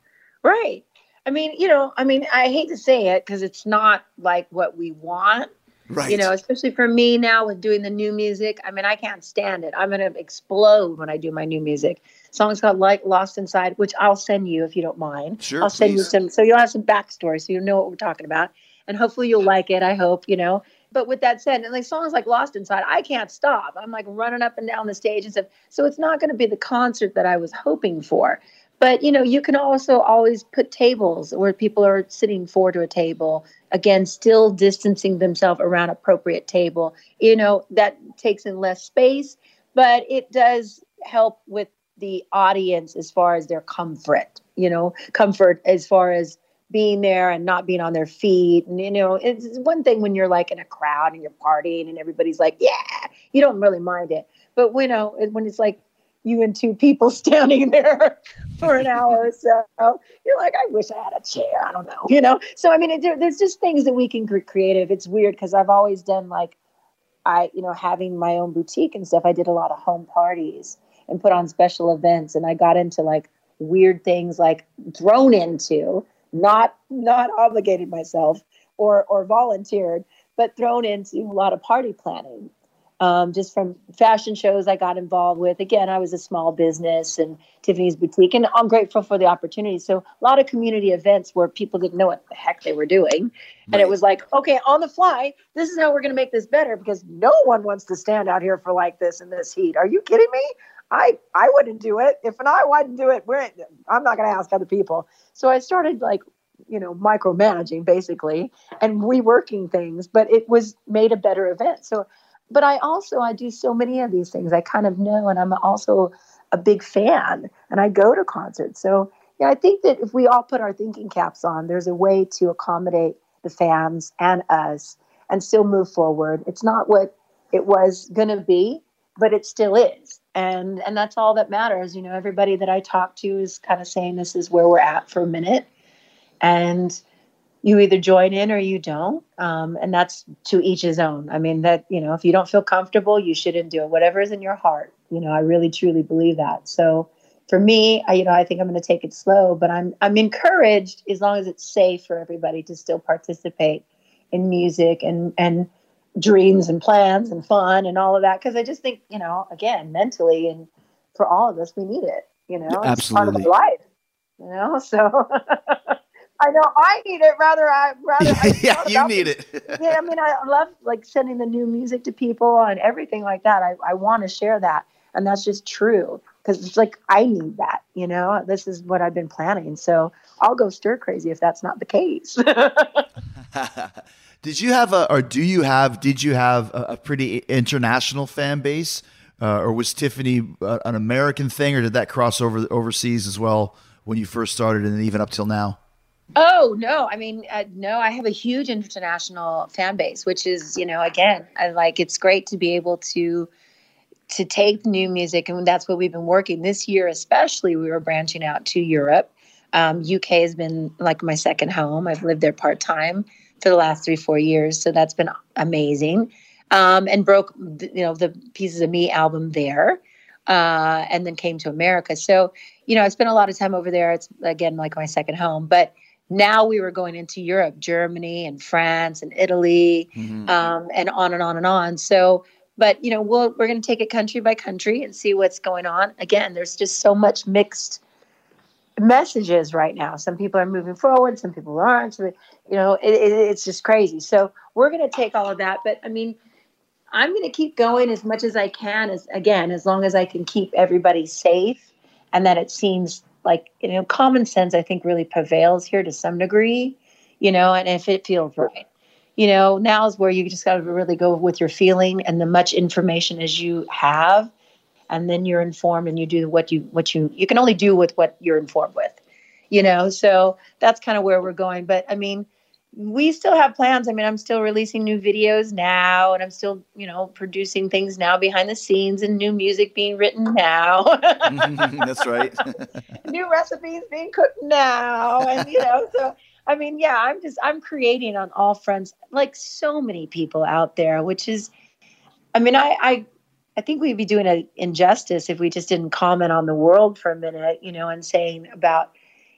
I mean, I hate to say it because it's not like what we want, right? You know, especially for me now with doing the new music. I mean, I can't stand it. I'm going to explode when I do my new music. Song's called Like Lost Inside, which I'll send you if you don't mind. Sure, I'll send you some, so you'll have some backstory so you'll know what we're talking about. And hopefully you'll like it, I hope, you know. But with that said, and like songs like Lost Inside, I can't stop. I'm like running up and down the stage and stuff. So it's not going to be the concert that I was hoping for. But, you know, you can also always put tables where people are sitting 4 to a table. Again, still distancing themselves around appropriate table. You know, that takes in less space, but it does help with the audience as far as their comfort as far as being there and not being on their feet. And, you know, it's one thing when you're like in a crowd and you're partying and everybody's like, yeah, you don't really mind it. But, you know, when it's like, you and 2 people standing there for an hour or so, you're like, I wish I had a chair. I don't know, you know? So, I mean, there's just things that we can get creative. It's weird because I've always done having my own boutique and stuff. I did a lot of home parties and put on special events. And I got into like weird things like thrown into, not obligated myself or volunteered, but thrown into a lot of party planning. Just from fashion shows I got involved with. Again, I was a small business and Tiffany's Boutique, and I'm grateful for the opportunity. So a lot of community events where people didn't know what the heck they were doing. And it was like, okay, on the fly, this is how we're going to make this better because no one wants to stand out here for like this in this heat. Are you kidding me? I wouldn't do it. If I wouldn't do it, I'm not going to ask other people. So I started like, you know, micromanaging basically and reworking things, but it was made a better event. So but I do so many of these things. I kind of know, and I'm also a big fan, and I go to concerts. So, yeah, I think that if we all put our thinking caps on, there's a way to accommodate the fans and us and still move forward. It's not what it was going to be, but it still is. And that's all that matters. You know, everybody that I talk to is kind of saying this is where we're at for a minute. And you either join in or you don't. And that's to each his own. I mean, that, you know, if you don't feel comfortable, you shouldn't do it. Whatever is in your heart. You know, I really, truly believe that. So for me, I think I'm going to take it slow, but I'm encouraged as long as it's safe for everybody to still participate in music and dreams and plans and fun and all of that. Cause I just think, you know, again, mentally and for all of us, we need it, you know, absolutely. It's part of our life, you know, so I know I need it yeah, you need it. Yeah, I mean, I love like sending the new music to people and everything like that. I want to share that. And that's just true because it's like, I need that, you know, this is what I've been planning. So I'll go stir crazy if that's not the case. Did you have a pretty international fan base? Or was Tiffany an American thing, or did that cross over overseas as well when you first started and even up till now? Oh, no. I mean, no, I have a huge international fan base, which is, you know, again, it's great to be able to take new music. And that's what we've been working this year, especially we were branching out to Europe. UK has been like my second home. I've lived there part-time for the last 3-4 years. So that's been amazing. And broke, you know, the Pieces of Me album there. And then came to America. So, you know, I spent a lot of time over there. It's again, like my second home, but now we were going into Europe, Germany and France and Italy, and on and on and on. So, but, you know, we're going to take it country by country and see what's going on. Again, there's just so much mixed messages right now. Some people are moving forward, some people aren't. So, you know, it's just crazy. So we're going to take all of that. But I mean, I'm going to keep going as much as I can, as long as I can keep everybody safe and that it seems like, you know, common sense, I think, really prevails here to some degree, you know, and if it feels right, you know, now is where you just got to really go with your feeling and the much information as you have. And then you're informed and you do what you can only do with what you're informed with, So that's kind of where we're going. But I mean, we still have plans. I mean, I'm still releasing new videos now, and I'm still, producing things now behind the scenes, and new music being written now. That's right. New recipes being cooked now. And, so, I mean, yeah, I'm creating on all fronts, like so many people out there, which is, I mean, I think we'd be doing an injustice if we just didn't comment on the world for a minute, and saying about,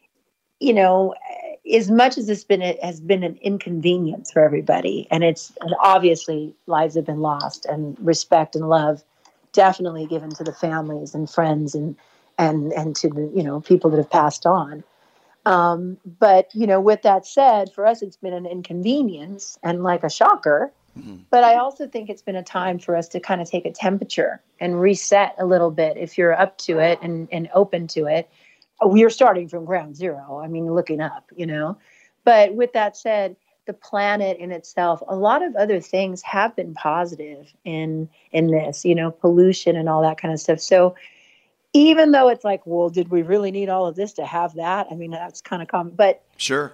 as much as it has been an inconvenience for everybody, and obviously lives have been lost, and respect and love definitely given to the families and friends and to the, people that have passed on. But, with that said, for us, it's been an inconvenience and like a shocker. Mm-hmm. But I also think it's been a time for us to kind of take a temperature and reset a little bit if you're up to it and open to it. We're starting from ground zero. I mean, looking up, But with that said, the planet in itself, a lot of other things have been positive in this, pollution and all that kind of stuff. So even though it's like, well, did we really need all of this to have that? I mean, that's kind of common. But sure.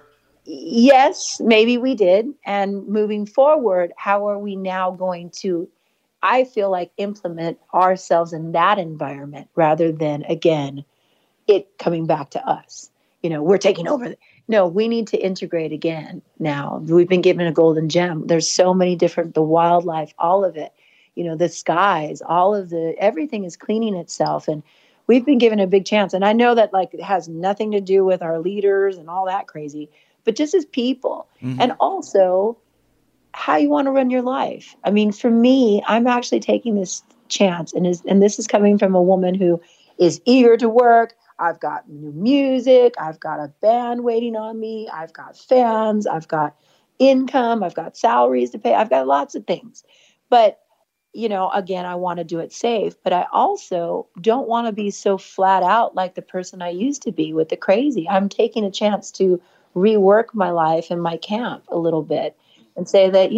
Yes, maybe we did. And moving forward, how are we now going to, I feel like, implement ourselves in that environment rather than, again, it coming back to us? We're taking over. No, we need to integrate again now. We've been given a golden gem. There's so many different, the wildlife, all of it, the skies, everything is cleaning itself. And we've been given a big chance. And I know that it has nothing to do with our leaders and all that crazy, but just as people, mm-hmm. and also how you want to run your life. I mean, for me, I'm actually taking this chance, and this is coming from a woman who is eager to work. I've got new music. I've got a band waiting on me. I've got fans. I've got income. I've got salaries to pay. I've got lots of things. But, again, I want to do it safe. But I also don't want to be so flat out like the person I used to be with the crazy. I'm taking a chance to rework my life and my camp a little bit and say that,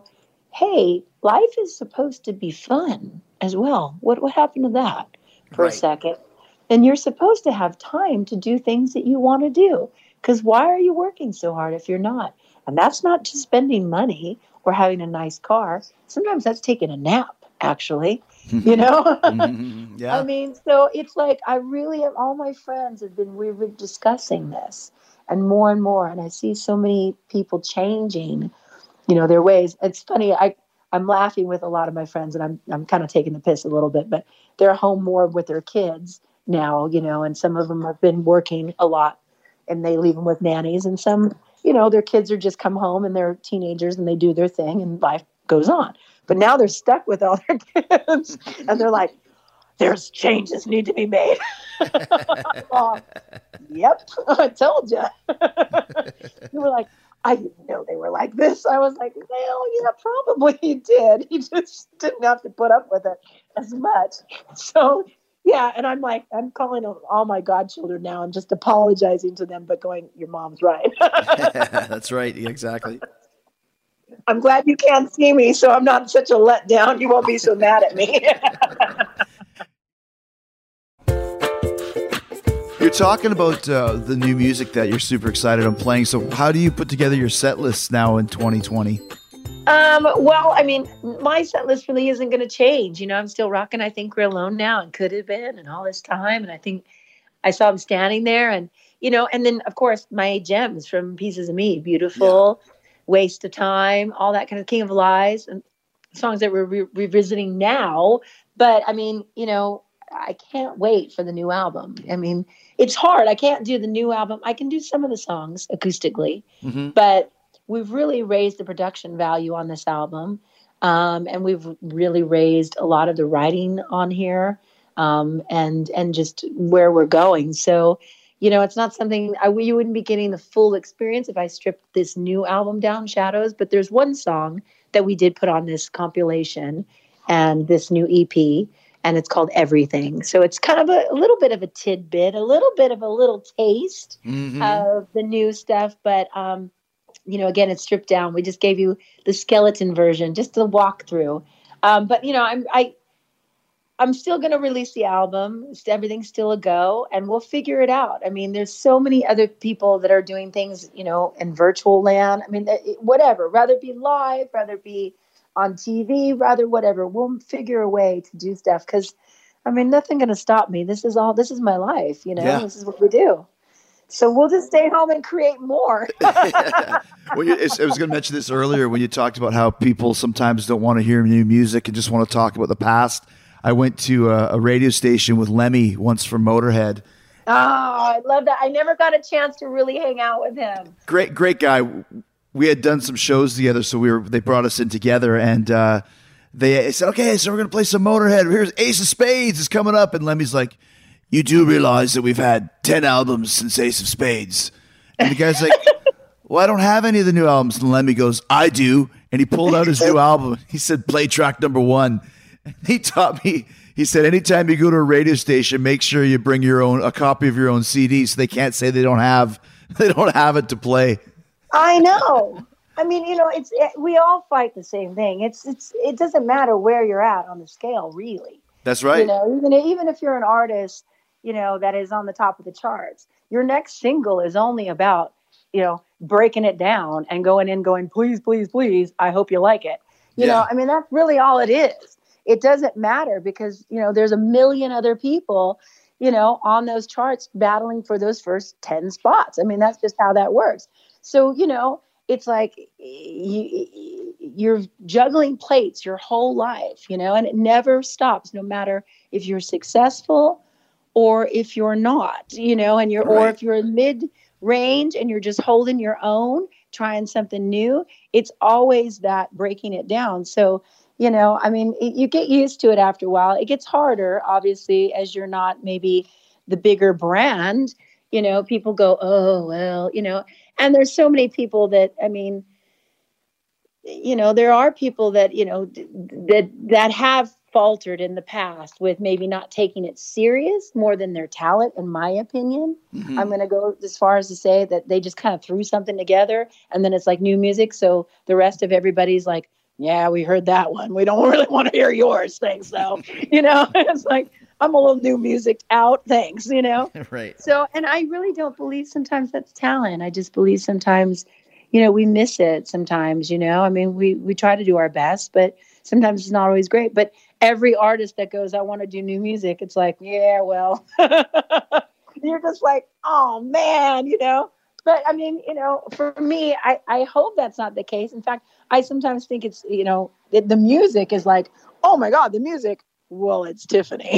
hey, life is supposed to be fun as well. What happened to that for a second? And you're supposed to have time to do things that you want to do. Because why are you working so hard if you're not? And that's not just spending money or having a nice car. Sometimes that's taking a nap, actually, Mm-hmm. Yeah. I mean, so it's like I really have, all my friends we've been discussing this and more. And I see so many people changing, their ways. It's funny. I'm laughing with a lot of my friends, and I'm kind of taking the piss a little bit, but they're home more with their kids now, and some of them have been working a lot and they leave them with nannies, and some, their kids are just come home and they're teenagers and they do their thing and life goes on. But now they're stuck with all their kids and they're like, there's changes need to be made. Oh, yep, I told you. You were like, I didn't know they were like this. I was like, well, yeah, probably you did. You just didn't have to put up with it as much. So, yeah, and I'm like, I'm calling all my godchildren now and just apologizing to them, but going, your mom's right. That's right, exactly. I'm glad you can't see me, so I'm not such a letdown. You won't be so mad at me. You're talking about the new music that you're super excited on playing. So how do you put together your set lists now in 2020? Well, I mean, my set list really isn't going to change. I'm still rocking I Think We're Alone Now and Could Have Been and all this time. And I think I saw him standing there and, and then, of course, my gems from Pieces of Me, Beautiful, Waste of Time, all that kind of King of Lies and songs that we're revisiting now. But, I mean, I can't wait for the new album. I mean, it's hard. I can't do the new album. I can do some of the songs acoustically, mm-hmm. but we've really raised the production value on this album. And we've really raised a lot of the writing on here, and just where we're going. So, it's not something you wouldn't be getting the full experience if I stripped this new album down, Shadows. But there's one song that we did put on this compilation and this new EP, and it's called Everything. So it's kind of a little bit of a tidbit, a little bit of a little taste mm-hmm. of the new stuff. But, again, it's stripped down. We just gave you the skeleton version, just the walkthrough. But, I'm still going to release the album. Everything's still a go, and we'll figure it out. I mean, there's so many other people that are doing things, in virtual land. I mean, whatever, rather be live, rather be on TV, rather whatever. We'll figure a way to do stuff because, I mean, nothing going to stop me. This is my life, Yeah. This is what we do. So we'll just stay home and create more. I was going to mention this earlier when you talked about how people sometimes don't want to hear new music and just want to talk about the past. I went to a radio station with Lemmy once from Motorhead. Oh, I love that. I never got a chance to really hang out with him. Great guy. We had done some shows together, so they brought us in together, and they said, okay, so we're going to play some Motorhead. Here's Ace of Spades is coming up. And Lemmy's like, you do realize that we've had 10 albums since Ace of Spades. And the guy's like, well, I don't have any of the new albums. And Lemmy goes, I do. And he pulled out his new album. He said, play track number 1. And he taught me, he said, anytime you go to a radio station, make sure you bring a copy of your own CD so they can't say they don't have it to play. I know. I mean, we all fight the same thing. It doesn't matter where you're at on the scale, really. That's right. Even if you're an artist, that is on the top of the charts, your next single is only about, breaking it down and going, please, please, please. I hope you like it. I mean, that's really all it is. It doesn't matter because, there's a million other people, on those charts battling for those first 10 spots. I mean, that's just how that works. So, it's like you're juggling plates your whole life, and it never stops, no matter if you're successful or if you're not, and or if you're mid-range and you're just holding your own, trying something new. It's always that breaking it down. So, I mean, you get used to it after a while. It gets harder, obviously, as you're not maybe the bigger brand. People go, oh, well, and there's so many people that, I mean, there are people that, that have faltered in the past with maybe not taking it serious more than their talent, in my opinion. Mm-hmm. I'm going to go as far as to say that they just kind of threw something together and then it's like new music. So the rest of everybody's like, yeah, we heard that one. We don't really want to hear yours. Thanks. So, it's like, I'm a little new music out. Thanks. Right. So, and I really don't believe sometimes that's talent. I just believe sometimes, we miss it sometimes, I mean, we try to do our best, but sometimes it's not always great. But every artist that goes, I want to do new music, it's like, yeah, well, you're just like, oh man, But I mean, for me, I hope that's not the case. In fact, I sometimes think it's, the music is like, oh my God, the music. Well, it's Tiffany.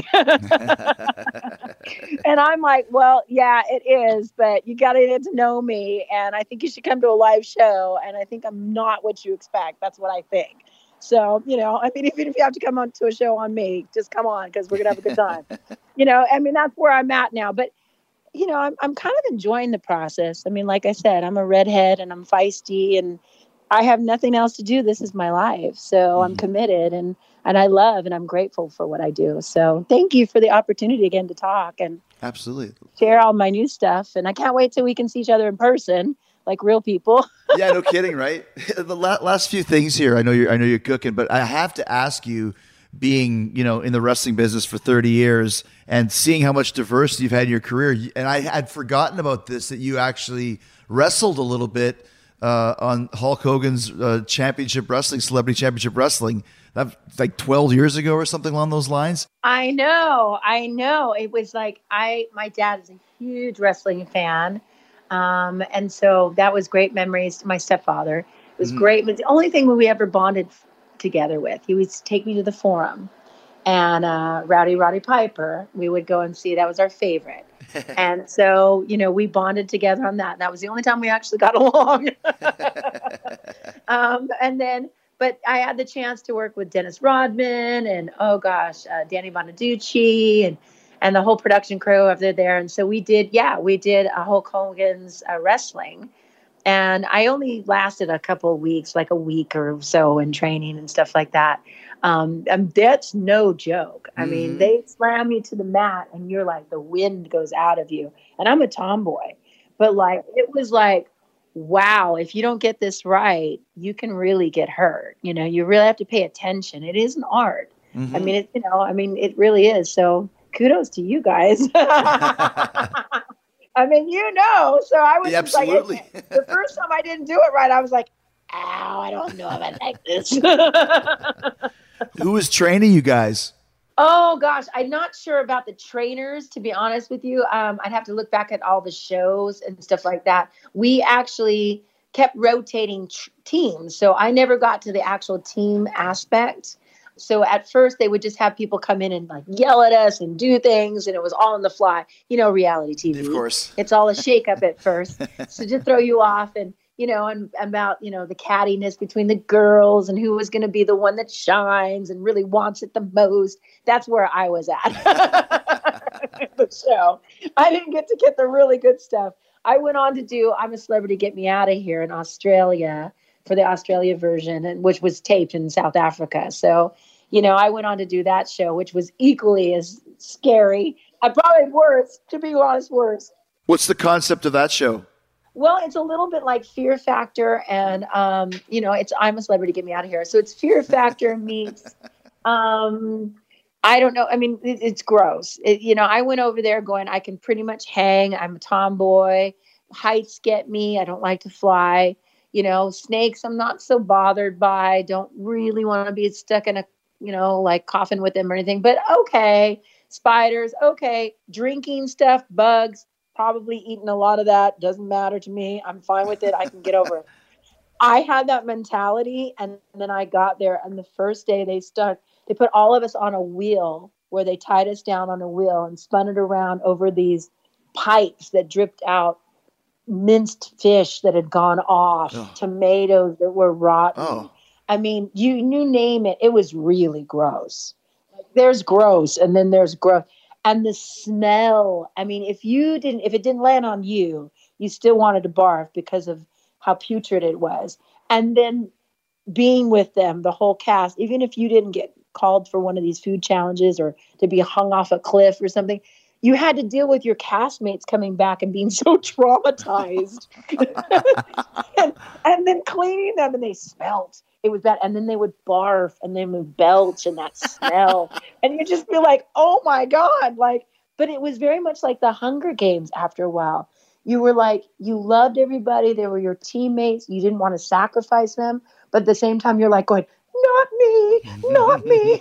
And I'm like, well, yeah, it is, but you got to get to know me. And I think you should come to a live show. And I think I'm not what you expect. That's what I think. So, I mean, even if you have to come on to a show on me, just come on because we're going to have a good time. I mean, that's where I'm at now. But, I'm kind of enjoying the process. I mean, like I said, I'm a redhead and I'm feisty and I have nothing else to do. This is my life. So I'm committed and I love and I'm grateful for what I do. So thank you for the opportunity again to talk and absolutely share all my new stuff. And I can't wait till we can see each other in person, like real people. Yeah, no kidding, right? The last few things here. I know you're cooking, but I have to ask you, being, in the wrestling business for 30 years and seeing how much diversity you've had in your career. And I had forgotten about this, that you actually wrestled a little bit on Hulk Hogan's championship wrestling, Celebrity Championship Wrestling, that like 12 years ago or something along those lines. I know. It was like, my dad is a huge wrestling fan. And so that was great memories to my stepfather. It was great. But the only thing we ever bonded together with, he would take me to the Forum and Roddy Piper, we would go and see. That was our favorite. And so, we bonded together on that. That was the only time we actually got along. But I had the chance to work with Dennis Rodman and, Danny Bonaducci and the whole production crew over there. And so we did a Hulk Hogan's wrestling. And I only lasted a couple of weeks, like a week or so in training and stuff like that. And that's no joke. I mean, they slam you to the mat and you're like, the wind goes out of you. And I'm a tomboy, but it was like, wow, if you don't get this right, you can really get hurt. You really have to pay attention. It is an art. I mean, it really is. So kudos to you guys. I mean, so I was just absolutely. Like, the first time I didn't do it right, I was like, ow, I don't know if I like this. Who was training you guys? Oh gosh, I'm not sure about the trainers, to be honest with you. I'd have to look back at all the shows and stuff like that. We actually kept rotating teams. So I never got to the actual team aspect. So at first they would just have people come in and like yell at us and do things. And it was all on the fly, reality TV. Of course. It's all a shakeup at first. So just throw you off and about, the cattiness between the girls and who was going to be the one that shines and really wants it the most. That's where I was at the show. I didn't get the really good stuff. I went on to do I'm a Celebrity, Get Me Out of Here in Australia for the Australia version, and which was taped in South Africa. So, I went on to do that show, which was equally as scary. Probably worse, to be honest, worse. What's the concept of that show? Well, it's a little bit like Fear Factor, and it's I'm a Celebrity, Get Me Out of Here. So it's Fear Factor meets, I don't know. I mean, it's gross. I went over there going, I can pretty much hang. I'm a tomboy. Heights get me. I don't like to fly. Snakes, I'm not so bothered by. Don't really want to be stuck in a, like coffin with them or anything. But okay, spiders, okay, drinking stuff, bugs. Probably eaten a lot of that. Doesn't matter to me. I'm fine with it. I can get over it. I had that mentality, and then I got there, and the first day they put all of us on a wheel where they tied us down on a wheel and spun it around over these pipes that dripped out minced fish that had gone off, tomatoes that were rotten. Oh. I mean, you name it. It was really gross. There's gross, and then there's gross. And the smell, I mean, if it didn't land on you, you still wanted to barf because of how putrid it was. And then being with them, the whole cast, even if you didn't get called for one of these food challenges or to be hung off a cliff or something, you had to deal with your castmates coming back and being so traumatized. and then cleaning them, and they smelled. It was bad. And then they would barf and they would belch and that smell. And you just feel like, oh my God. But it was very much like the Hunger Games after a while. You were like, you loved everybody. They were your teammates. You didn't want to sacrifice them. But at the same time, you're like going, not me, not me.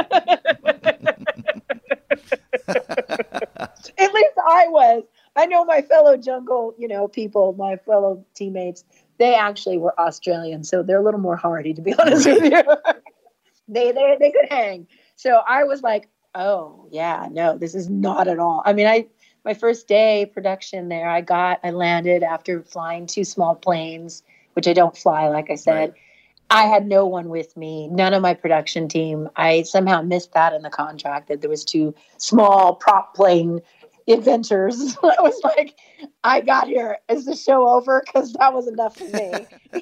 At least I was. I know my fellow jungle, people, my fellow teammates, they actually were Australian, so they're a little more hardy, to be honest with you. they could hang. So I was like, oh yeah, no, this is not at all. I mean, my first day production there, I landed after flying 2 small planes, which I don't fly, like I said. Right. I had no one with me, none of my production team. I somehow missed that in the contract that there was 2 small prop plane adventures. I was like, I got here. Is the show over? Because that was enough for me,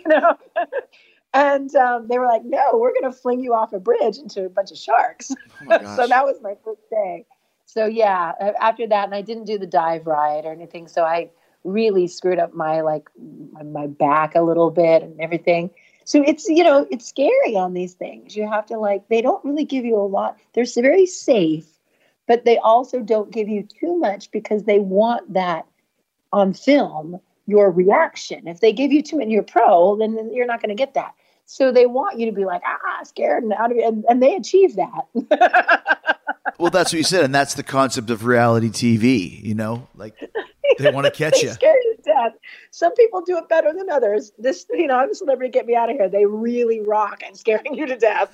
And they were like, no, we're going to fling you off a bridge into a bunch of sharks. Oh so that was my first day. So yeah, after that, and I didn't do the dive ride or anything. So I really screwed up my back a little bit and everything. So it's, it's scary on these things. You have to they don't really give you a lot. They're very safe, but they also don't give you too much because they want that on film, your reaction. If they give you too much and you're pro, then you're not going to get that. So they want you to be like, scared and out of it. And they achieve that. Well, that's what you said. And that's the concept of reality TV, they want to catch you. Scare you to death. Some people do it better than others. This, I'm a Celebrity, Get Me Out of Here. They really rock at scaring you to death.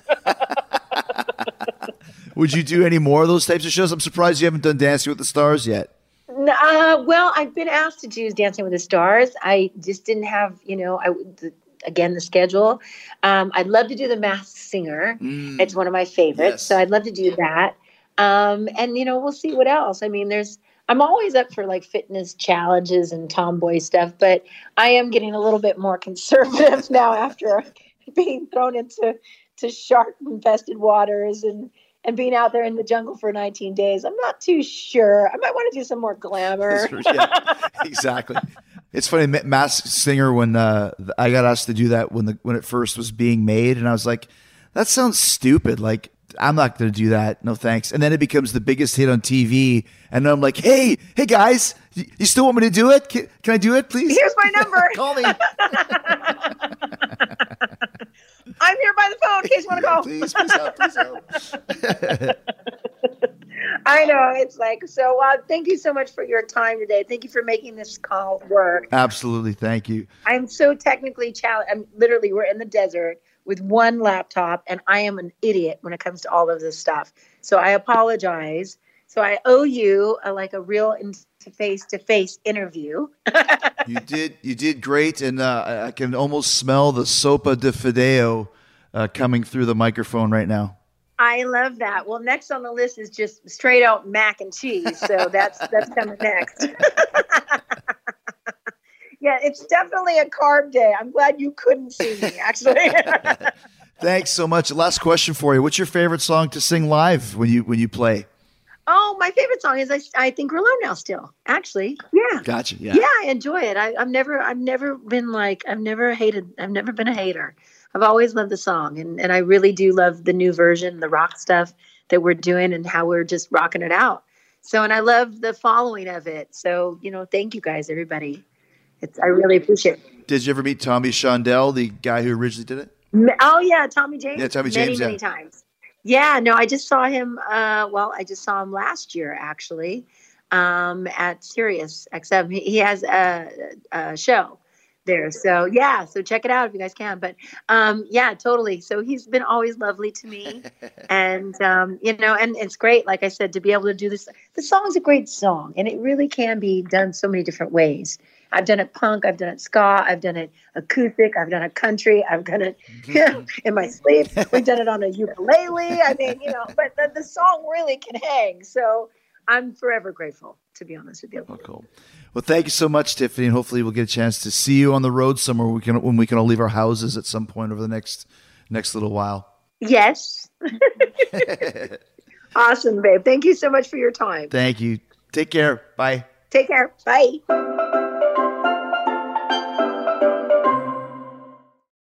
Would you do any more of those types of shows? I'm surprised you haven't done Dancing with the Stars yet. Well, I've been asked to do Dancing with the Stars. I just didn't have, the schedule. I'd love to do The Masked Singer. It's one of my favorites. Yes. So I'd love to do that. And, we'll see what else. I mean, I'm always up for fitness challenges and tomboy stuff, but I am getting a little bit more conservative now after being thrown into shark infested waters and being out there in the jungle for 19 days. I'm not too sure. I might want to do some more glamour. Yeah, exactly. It's funny, Masked Singer, when I got asked to do that when it first was being made, and I was like, that sounds stupid. I'm not going to do that. No thanks. And then it becomes the biggest hit on TV. And I'm like, hey guys, you still want me to do it? Can I do it, please? Here's my number. Call me. I'm here by the phone in case you want to call. Please help. I know. It's like, so thank you so much for your time today. Thank you for making this call work. Absolutely. Thank you. I'm so technically challenged. We're in the desert with one laptop, and I am an idiot when it comes to all of this stuff. So I apologize. So I owe you a real face-to-face interview. You did great, and I can almost smell the sopa de fideo coming through the microphone right now. I love that. Well, next on the list is just straight out mac and cheese. So that's coming next. Yeah, it's definitely a carb day. I'm glad you couldn't see me, actually. Thanks so much. Last question for you. What's your favorite song to sing live when you play? Oh, my favorite song is I Think We're Alone Now still, actually. Yeah. Gotcha. Yeah. Yeah, I enjoy it. I've never been a hater. I've always loved the song, and I really do love the new version, the rock stuff that we're doing and how we're just rocking it out. So, and I love the following of it. So, thank you guys, everybody. I really appreciate it. Did you ever meet Tommy Shondell, the guy who originally did it? Oh yeah, Tommy James. Yeah, Tommy James. Many times. Yeah, no, I just saw him. I just saw him last year actually, at Sirius XM. He has a show there, so check it out if you guys can. But yeah, totally. So he's been always lovely to me, and and it's great. Like I said, to be able to do this. The song's a great song, and it really can be done so many different ways. I've done it punk, I've done it ska, I've done it acoustic, I've done it country, I've done it in my sleep. We've done it on a ukulele. I mean, but the song really can hang. So I'm forever grateful, to be honest with you. Oh, cool. Well, thank you so much, Tiffany, and hopefully we'll get a chance to see you on the road somewhere when we can all leave our houses at some point over the next little while. Yes. Awesome, babe. Thank you so much for your time. Thank you. Take care. Bye. Take care. Bye.